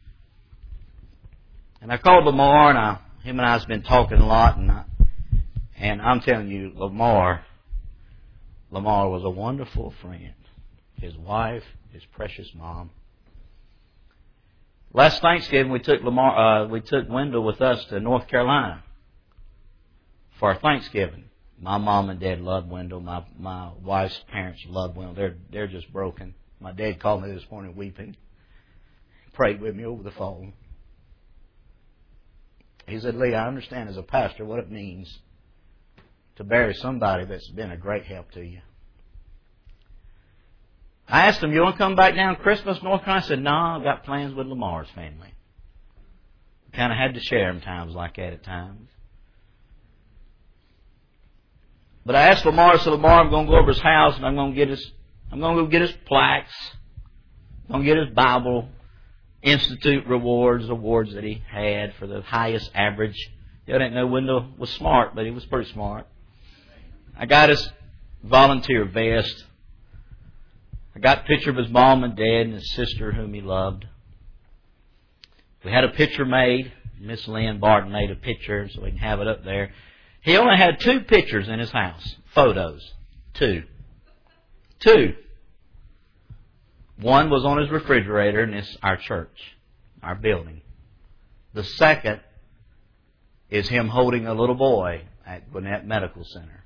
S2: And I called Lamar, and him and I have been talking a lot, and I'm telling you, Lamar was a wonderful friend. His wife, his precious mom. Last Thanksgiving, we took Wendell with us to North Carolina for our Thanksgiving. My mom and dad loved Wendell. My wife's parents loved Wendell. They're just broken. My dad called me this morning weeping. Prayed with me over the phone. He said, Lee, I understand as a pastor what it means to bury somebody that's been a great help to you. I asked him, you want to come back down Christmas, North Carolina? I said, no, I've got plans with Lamar's family. Kind of had to share them times like that at times. But I asked Lamar, I said, Lamar, I'm going to go over his house and I'm going to go get his plaques. I'm going to get his Bible Institute awards that he had for the highest average. I didn't know Wendell was smart, but he was pretty smart. I got his volunteer vest. I got a picture of his mom and dad and his sister whom he loved. We had a picture made. Miss Lynn Barton made a picture so we can have it up there. He only had 2 pictures in his house. Photos. 2. One was on his refrigerator and it's our church, our building. The second is him holding a little boy at Gwinnett Medical Center.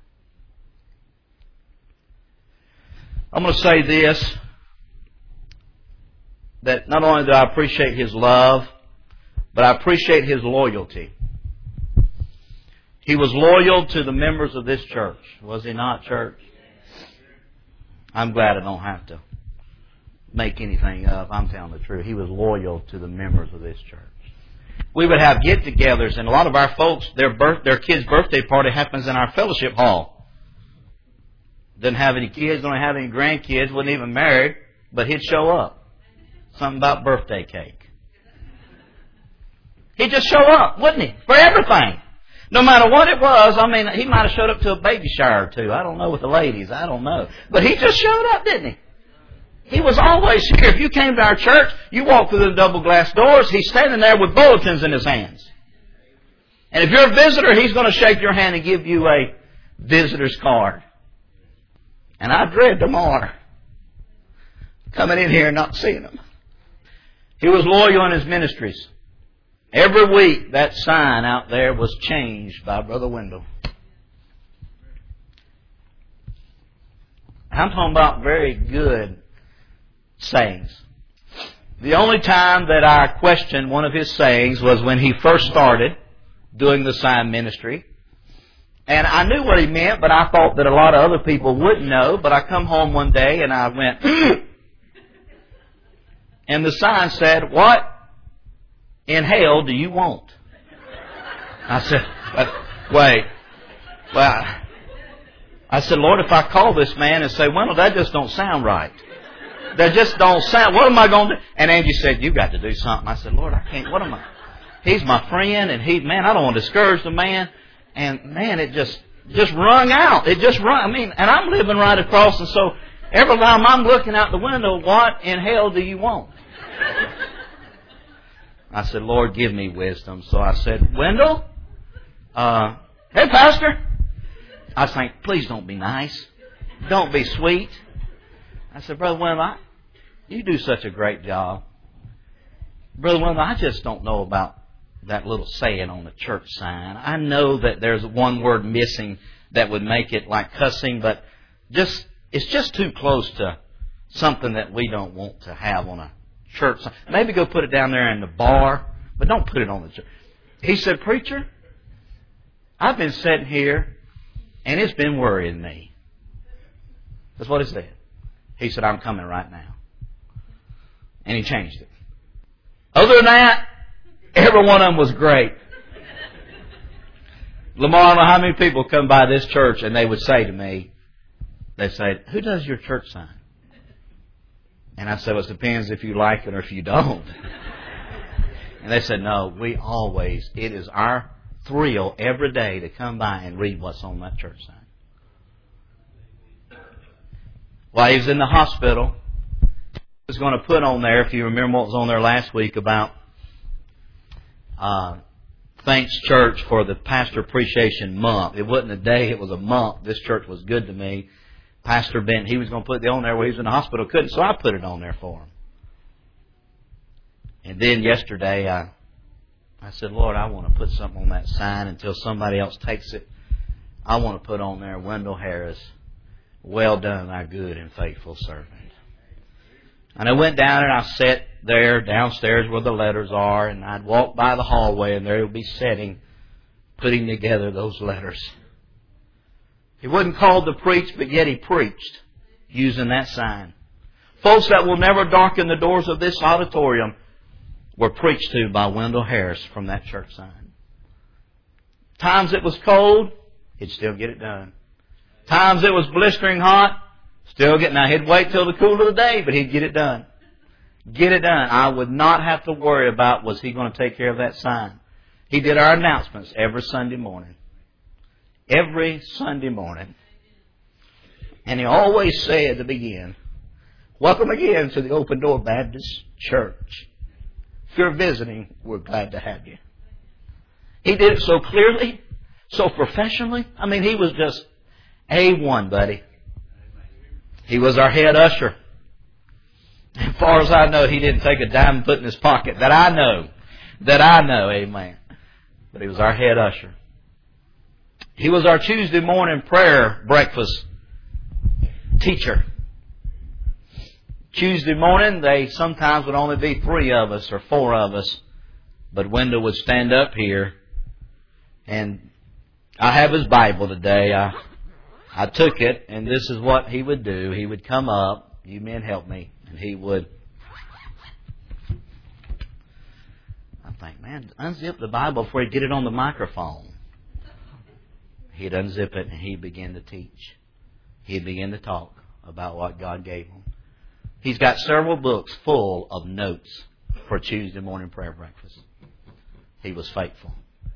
S2: I'm going to say this, that not only do I appreciate his love, but I appreciate his loyalty. He was loyal to the members of this church. Was he not, church? I'm glad I don't have to make anything up. I'm telling the truth. He was loyal to the members of this church. We would have get-togethers, and a lot of our folks, their kid's birthday party happens in our fellowship hall. Didn't have any kids, don't have any grandkids, wasn't even married, but he'd show up. Something about birthday cake. He'd just show up, wouldn't he? For everything. No matter what it was, I mean, he might have showed up to a baby shower or two. I don't know with the ladies, I don't know. But he just showed up, didn't he? He was always here. If you came to our church, you walked through the double glass doors, he's standing there with bulletins in his hands. And if you're a visitor, he's going to shake your hand and give you a visitor's card. And I dread tomorrow coming in here and not seeing him. He was loyal in his ministries. Every week that sign out there was changed by Brother Wendell. I'm talking about very good sayings. The only time that I questioned one of his sayings was when he first started doing the sign ministry. And I knew what he meant, but I thought that a lot of other people wouldn't know. But I come home one day and I went, and the sign said, what in hell do you want? I said, wait. Well, I said, Lord, if I call this man and say, well, that just don't sound right. That just don't sound, what am I going to do? And Angie said, you've got to do something. I said, Lord, I can't, what am I? He's my friend and I don't want to discourage the man. And man, it just rung out. It just rung. And I'm living right across, and so every time I'm looking out the window, what in hell do you want? I said, Lord, give me wisdom. So I said, Wendell, hey, Pastor. I was thinking, please don't be nice. Don't be sweet. I said, Brother Wendell, you do such a great job. Brother Wendell, I just don't know about that little saying on the church sign. I know that there's one word missing that would make it like cussing, but it's just too close to something that we don't want to have on a church sign. Maybe go put it down there in the bar, but don't put it on the church. He said, "Preacher, I've been sitting here and it's been worrying me." That's what he said. He said, "I'm coming right now." And he changed it. Other than that, every one of them was great. Lamar, I don't know how many people come by this church and they would say to me, they'd say, "Who does your church sign?" And I said, "Well, it depends if you like it or if you don't." And they said, "No, it is our thrill every day to come by and read what's on that church sign." While he was in the hospital, he was going to put on there, if you remember what was on there last week about thanks church for the Pastor Appreciation Month. It wasn't a day, it was a month. This church was good to me. Pastor Bent, he was going to put it on there while he was in the hospital, couldn't, so I put it on there for him. And then yesterday, I said, "Lord, I want to put something on that sign until somebody else takes it. I want to put on there, Wendell Harris, well done, thy good and faithful servant." And I went down and I sat there downstairs where the letters are, and I'd walk by the hallway and there he would be sitting, putting together those letters. He wasn't called to preach, but yet he preached using that sign. Folks that will never darken the doors of this auditorium were preached to by Wendell Harris from that church sign. Times it was cold, he'd still get it done. Times it was blistering hot, still get. Now he'd wait till the cool of the day, but he'd get it done. Get it done. I would not have to worry about was he going to take care of that sign. He did our announcements every Sunday morning. Every Sunday morning. And he always said to begin, "Welcome again to the Open Door Baptist Church. If you're visiting, we're glad to have you." He did it so clearly, so professionally. I mean, he was just A1, buddy. He was our head usher. As far as I know, he didn't take a dime and put in his pocket. That I know, amen. But he was our head usher. He was our Tuesday morning prayer breakfast teacher. Tuesday morning, they sometimes would only be 3 of us or 4 of us. But Wendell would stand up here, and I have his Bible today. I took it, and this is what he would do. He would come up, "You men help me," and he would. I think, man, unzip the Bible before he'd get it on the microphone. He'd unzip it, and he'd begin to teach. He'd begin to talk about what God gave him. He's got several books full of notes for Tuesday morning prayer breakfast. He was faithful.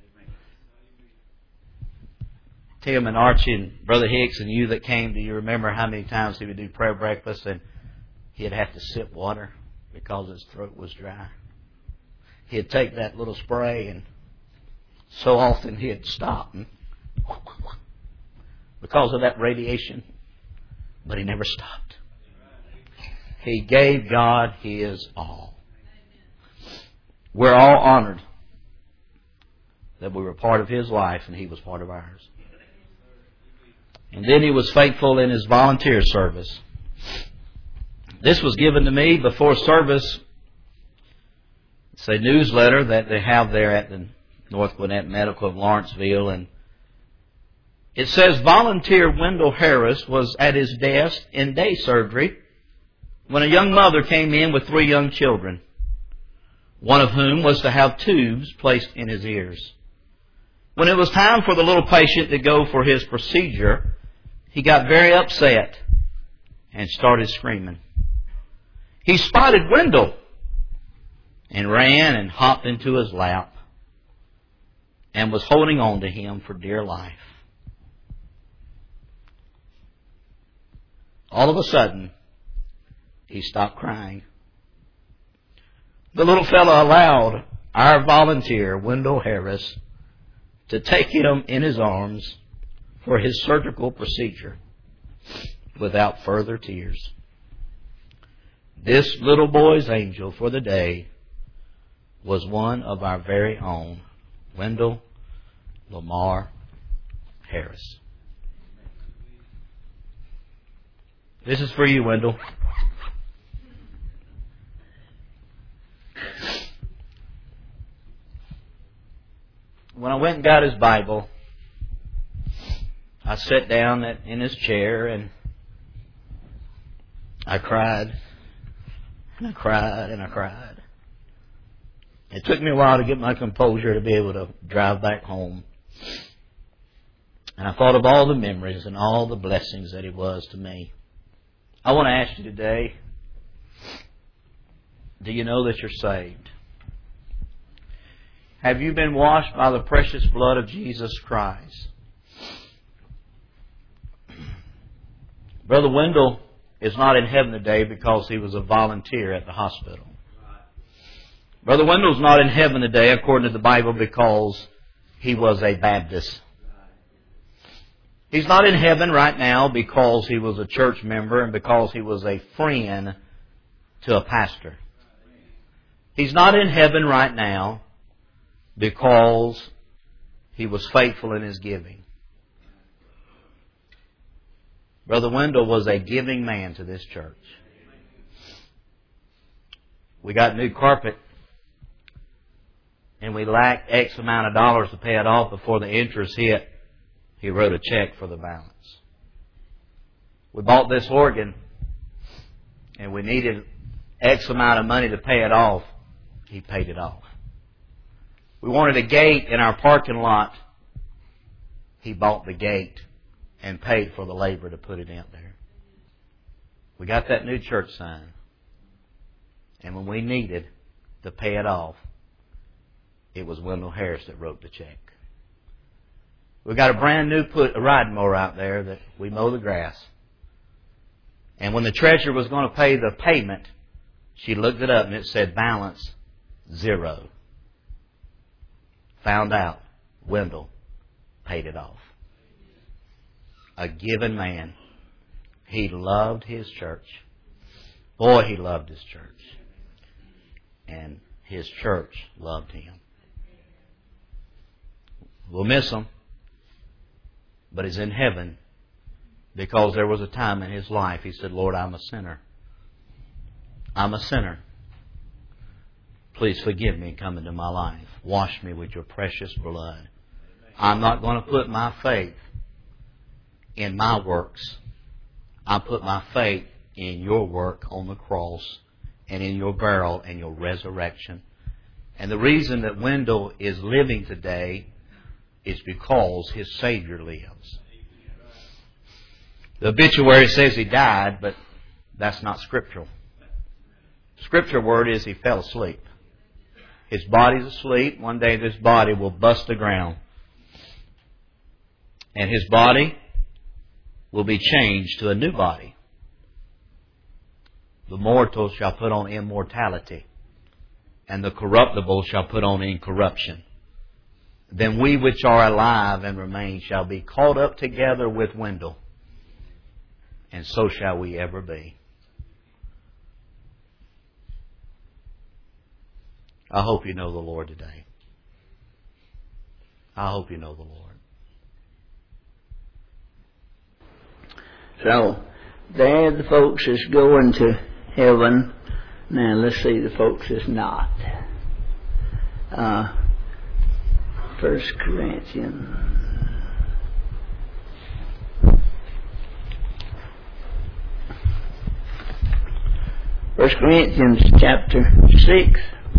S2: Tim and Archie and Brother Hicks and you that came, do you remember how many times he would do prayer breakfast and he'd have to sip water because his throat was dry? He'd take that little spray, and so often he'd stop and because of that radiation, but he never stopped. He gave God his all. We're all honored that we were part of his life and he was part of ours. And then he was faithful in his volunteer service. This was given to me before service. It's a newsletter that they have there at the North Gwinnett Medical of Lawrenceville, and it says volunteer Wendell Harris was at his desk in day surgery when a young mother came in with 3 young children, one of whom was to have tubes placed in his ears. When it was time for the little patient to go for his procedure, he got very upset and started screaming. He spotted Wendell and ran and hopped into his lap and was holding on to him for dear life. All of a sudden, he stopped crying. The little fellow allowed our volunteer, Wendell Harris, to take him in his arms for his surgical procedure without further tears. This little boy's angel for the day was one of our very own, Wendell Lamar Harris. This is for you, Wendell. when I went and got his Bible, I sat down in his chair and I cried. And I cried and I cried. It took me a while to get my composure to be able to drive back home. And I thought of all the memories and all the blessings that he was to me. I want to ask you today, do you know that you're saved? Have you been washed by the precious blood of Jesus Christ? Brother Wendell is not in heaven today because he was a volunteer at the hospital. Brother Wendell's not in heaven today, according to the Bible, because he was a Baptist. He's not in heaven right now because he was a church member and because he was a friend to a pastor. He's not in heaven right now because he was faithful in his giving. Brother Wendell was a giving man to this church. We got new carpet and we lacked X amount of dollars to pay it off before the interest hit. He wrote a check for the balance. We bought this organ and we needed X amount of money to pay it off. He paid it off. We wanted a gate in our parking lot. He bought the gate and paid for the labor to put it out there. We got that new church sign. And when we needed to pay it off, it was Wendell Harris that wrote the check. We got a brand new riding mower out there that we mow the grass. And when the treasurer was going to pay the payment, she looked it up and it said balance 0. Found out Wendell paid it off. A given man. He loved his church. Boy, he loved his church. And his church loved him. We'll miss him. But he's in heaven because there was a time in his life he said, Lord, I'm a sinner. I'm a sinner. Please forgive me and come into my life. Wash me with your precious blood. I'm not going to put my faith in my works. I put my faith in your work on the cross and in your burial and your resurrection. And the reason that Wendell is living today is because his Savior lives. The obituary says he died, but that's not scriptural. Scripture word is he fell asleep. His body's asleep. One day this body will bust the ground. And his body will be changed to a new body. The mortal shall put on immortality, and the corruptible shall put on incorruption. Then we which are alive and remain shall be caught up together with Wendell, and so shall we ever be. I hope you know the Lord today. I hope you know the Lord.
S4: So, there the folks is going to heaven. Now, let's see the folks is not. 1 Corinthians. 1 Corinthians chapter 6,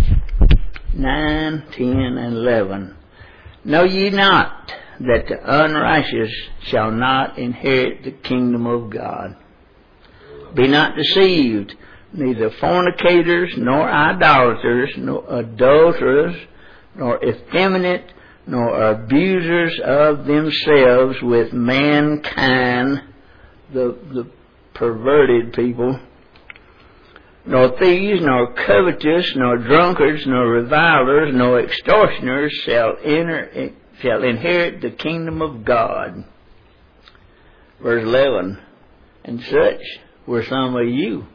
S4: 9, 10, and 11. Know ye not that the unrighteous shall not inherit the kingdom of God? Be not deceived, neither fornicators, nor idolaters, nor adulterers, nor effeminate, nor abusers of themselves with mankind, the perverted people, nor thieves, nor covetous, nor drunkards, nor revilers, nor extortioners shall inherit the kingdom of God. Verse 11. And such were some of you.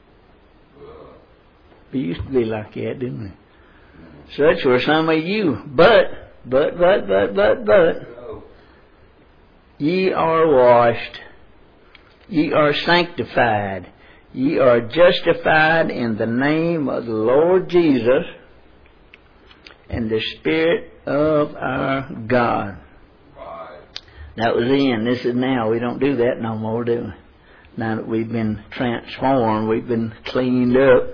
S4: We used to be like that, didn't we? Such were some of you. But, ye are washed, ye are sanctified, ye are justified in the name of the Lord Jesus and the Spirit of our God. That was then. This is now. We don't do that no more, do we? Now that we've been transformed, we've been cleaned up.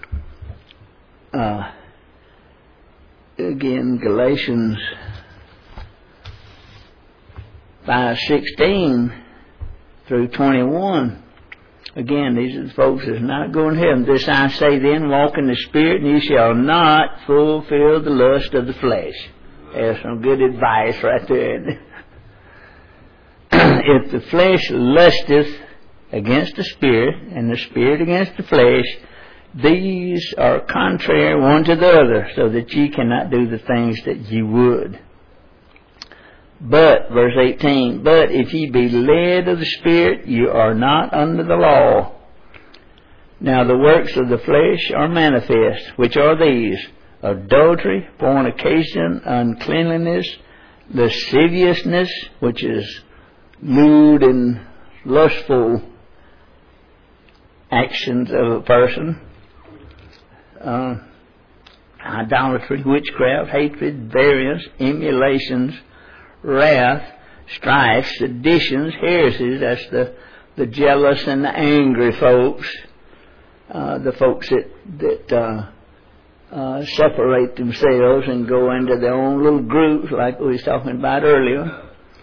S4: Again, Galatians 5:16 through 21. Again, these are the folks that's not going to heaven. This I say then, walk in the Spirit, and you shall not fulfill the lust of the flesh. There's some good advice right there. If the flesh lusteth against the Spirit, and the Spirit against the flesh, these are contrary one to the other, so that ye cannot do the things that ye would. But, verse 18, but if ye be led of the Spirit, you are not under the law. Now the works of the flesh are manifest, which are these: adultery, fornication, uncleanliness, lasciviousness, which is lewd and lustful actions of a person, idolatry, witchcraft, hatred, variance, emulations, wrath, strife, seditions, heresies. That's the jealous and the angry folks, the folks that separate themselves and go into their own little groups, like we was talking about earlier.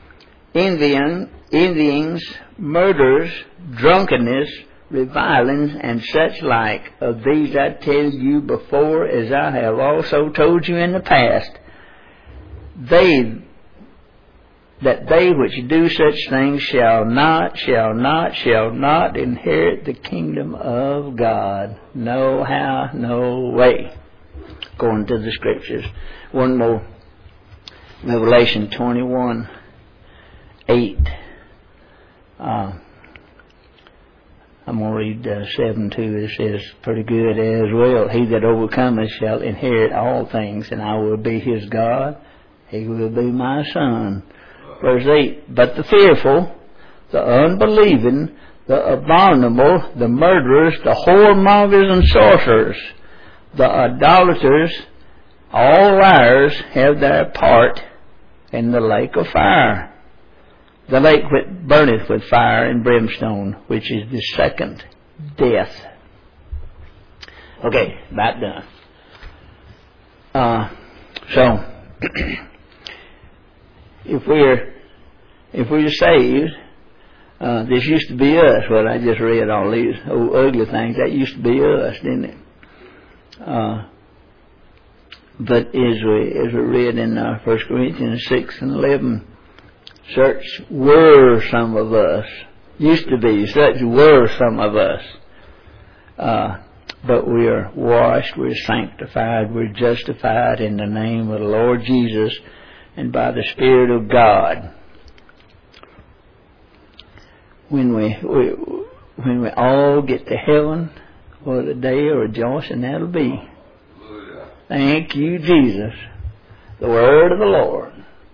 S4: Envyings, murders, drunkenness, revilings, and such like. Of these I tell you before, as I have also told you in the past, they which do such things shall not inherit the kingdom of God. No how, no way. According to the Scriptures. One more. Revelation 21:8. I'm going to read 7:2. It says pretty good as well. He that overcometh shall inherit all things, and I will be his God. He will be my son. Verse 8. But the fearful, the unbelieving, the abominable, the murderers, the whoremongers and sorcerers, the idolaters, all liars have their part in the lake of fire. The lake which burneth with fire and brimstone, which is the second death. Okay, about done. So, if we're saved, this used to be us. Well, I just read all these old ugly things. That used to be us, didn't it? But as we read in 1 Corinthians 6:11, such were some of us. Used to be, such were some of us. But we are washed, we're sanctified, we're justified in the name of the Lord Jesus and by the Spirit of God. When we all get to heaven, what a day of rejoicing that'll be. Thank you, Jesus. The word of the Lord.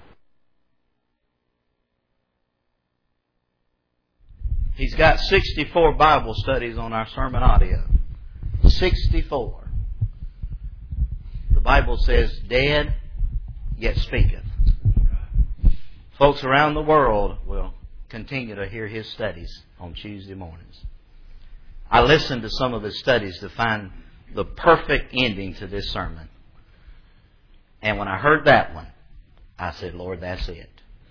S2: He's got 64 Bible studies on our sermon audio. 64. The Bible says, dead, yet speaketh. Folks around the world will continue to hear his studies on Tuesday mornings. I listened to some of his studies to find the perfect ending to this sermon. And when I heard that one, I said, Lord, that's it.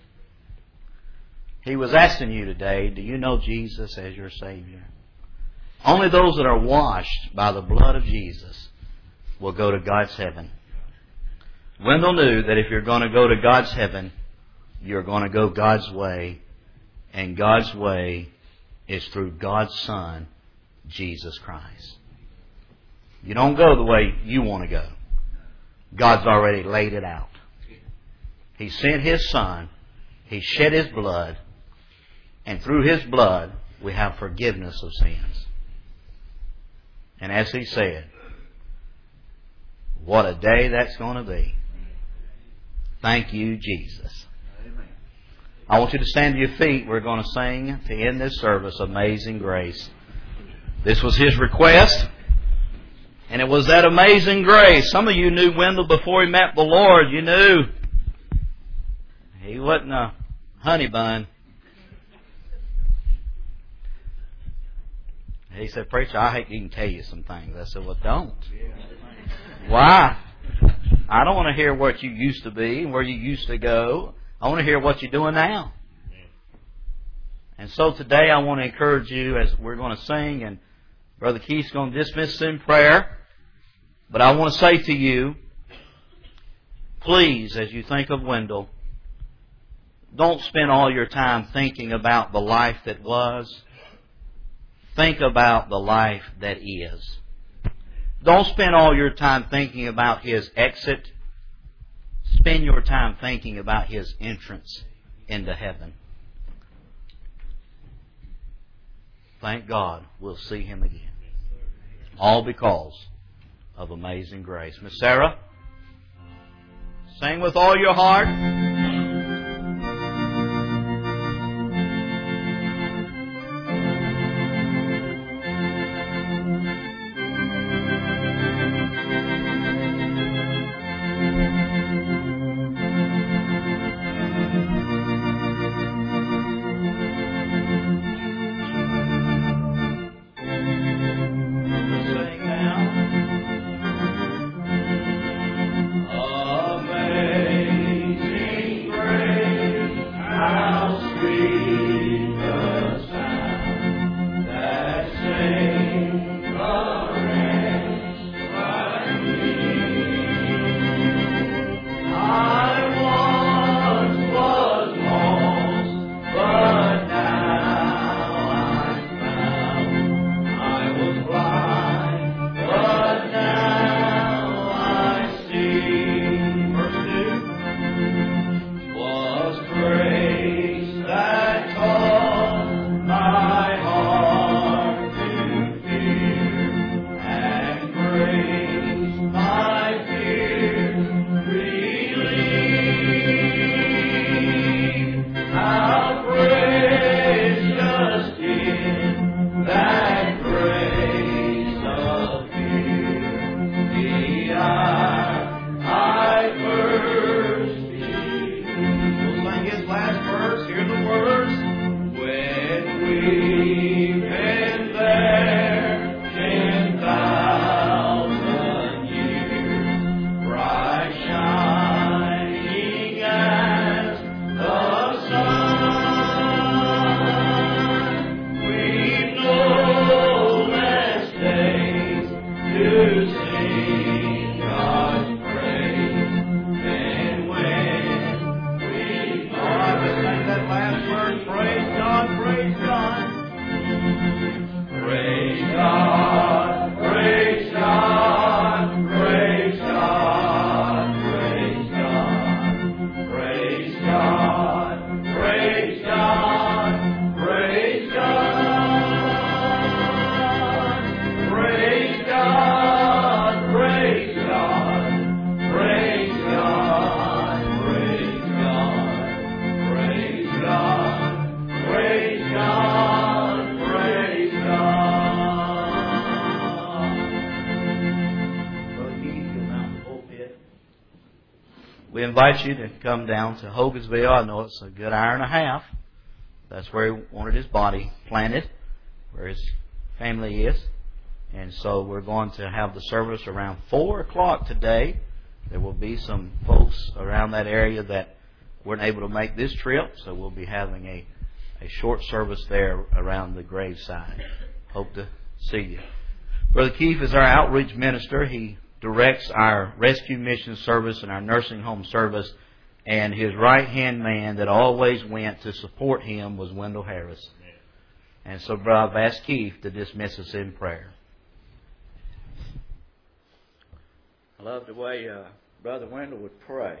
S2: He was asking you today, do you know Jesus as your Savior? Only those that are washed by the blood of Jesus will go to God's heaven. Wendell knew that if you're going to go to God's heaven, you're going to go God's way. And God's way is through God's Son, Jesus Christ. You don't go the way you want to go. God's already laid it out. He sent His Son. He shed His blood. And through His blood, we have forgiveness of sins. And as He said, what a day that's going to be. Thank you, Jesus. I want you to stand to your feet. We're going to sing to end this service, Amazing Grace. This was his request. And it was that amazing grace. Some of you knew Wendell before he met the Lord. You knew he wasn't a honey bun. He said, "Preacher, I hate to even tell you some things." I said, "Well, don't." Why? I don't want to hear what you used to be and where you used to go. I want to hear what you're doing now. And so today I want to encourage you as we're going to sing, and Brother Keith's going to dismiss us in prayer. But I want to say to you, please, as you think of Wendell, don't spend all your time thinking about the life that was. Think about the life that is. Don't spend all your time thinking about his exit. Spend your time thinking about his entrance into heaven. Thank God we'll see him again. All because of amazing grace. Miss Sarah, sing with all your heart. We invite you to come down to Hogansville. I know it's a good hour and a half. That's where he wanted his body planted, where his family is. And so we're going to have the service around 4 o'clock today. There will be some folks around that area that weren't able to make this trip, so we'll be having a short service there around the graveside. Hope to see you. Brother Keith is our outreach minister. He directs our rescue mission service and our nursing home service, and his right-hand man that always went to support him was Wendell Harris. And so I've asked Keith to dismiss us in prayer.
S5: I love the way Brother Wendell would pray.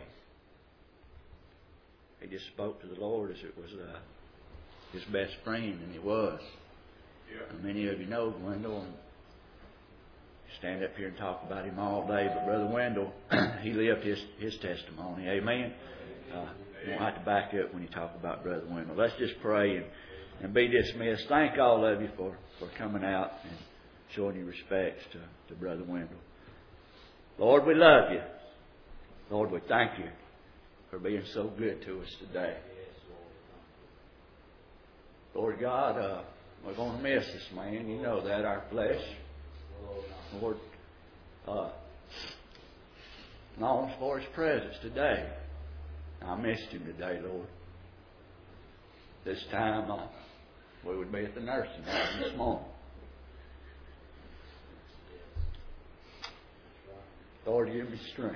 S5: He just spoke to the Lord as it was his best friend, and he was. Yeah. Many of you know Wendell, and stand up here and talk about him all day, but Brother Wendell, he lived his testimony. Amen. You don't have to back up when you talk about Brother Wendell. Let's just pray and be dismissed. Thank all of you for coming out and showing your respects to Brother Wendell. Lord, we love you. Lord, we thank you for being so good to us today. Lord God, we're going to miss this man. You know that, our flesh. Lord, longs for his presence today. I missed him today, Lord. This time we would be at the nursing home this morning. Lord, give me strength.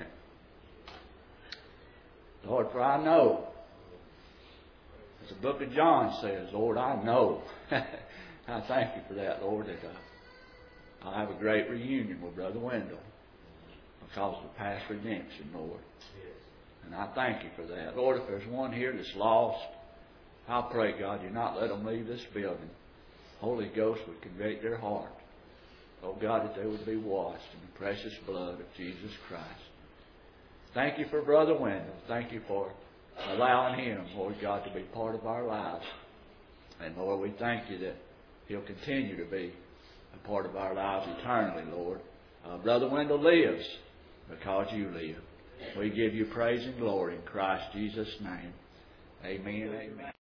S5: Lord, for I know, as the book of John says, Lord, I know. I thank you for that, Lord, that I'll have a great reunion with Brother Wendell because of the past redemption, Lord. And I thank you for that. Lord, if there's one here that's lost, I'll pray, God, you not let them leave this building. Holy Ghost would convict their heart. Oh, God, that they would be washed in the precious blood of Jesus Christ. Thank you for Brother Wendell. Thank you for allowing him, Lord God, to be part of our lives. And, Lord, we thank you that he'll continue to be a part of our lives eternally, Lord. Brother Wendell lives because you live. We give you praise and glory in Christ Jesus' name. Amen. Amen.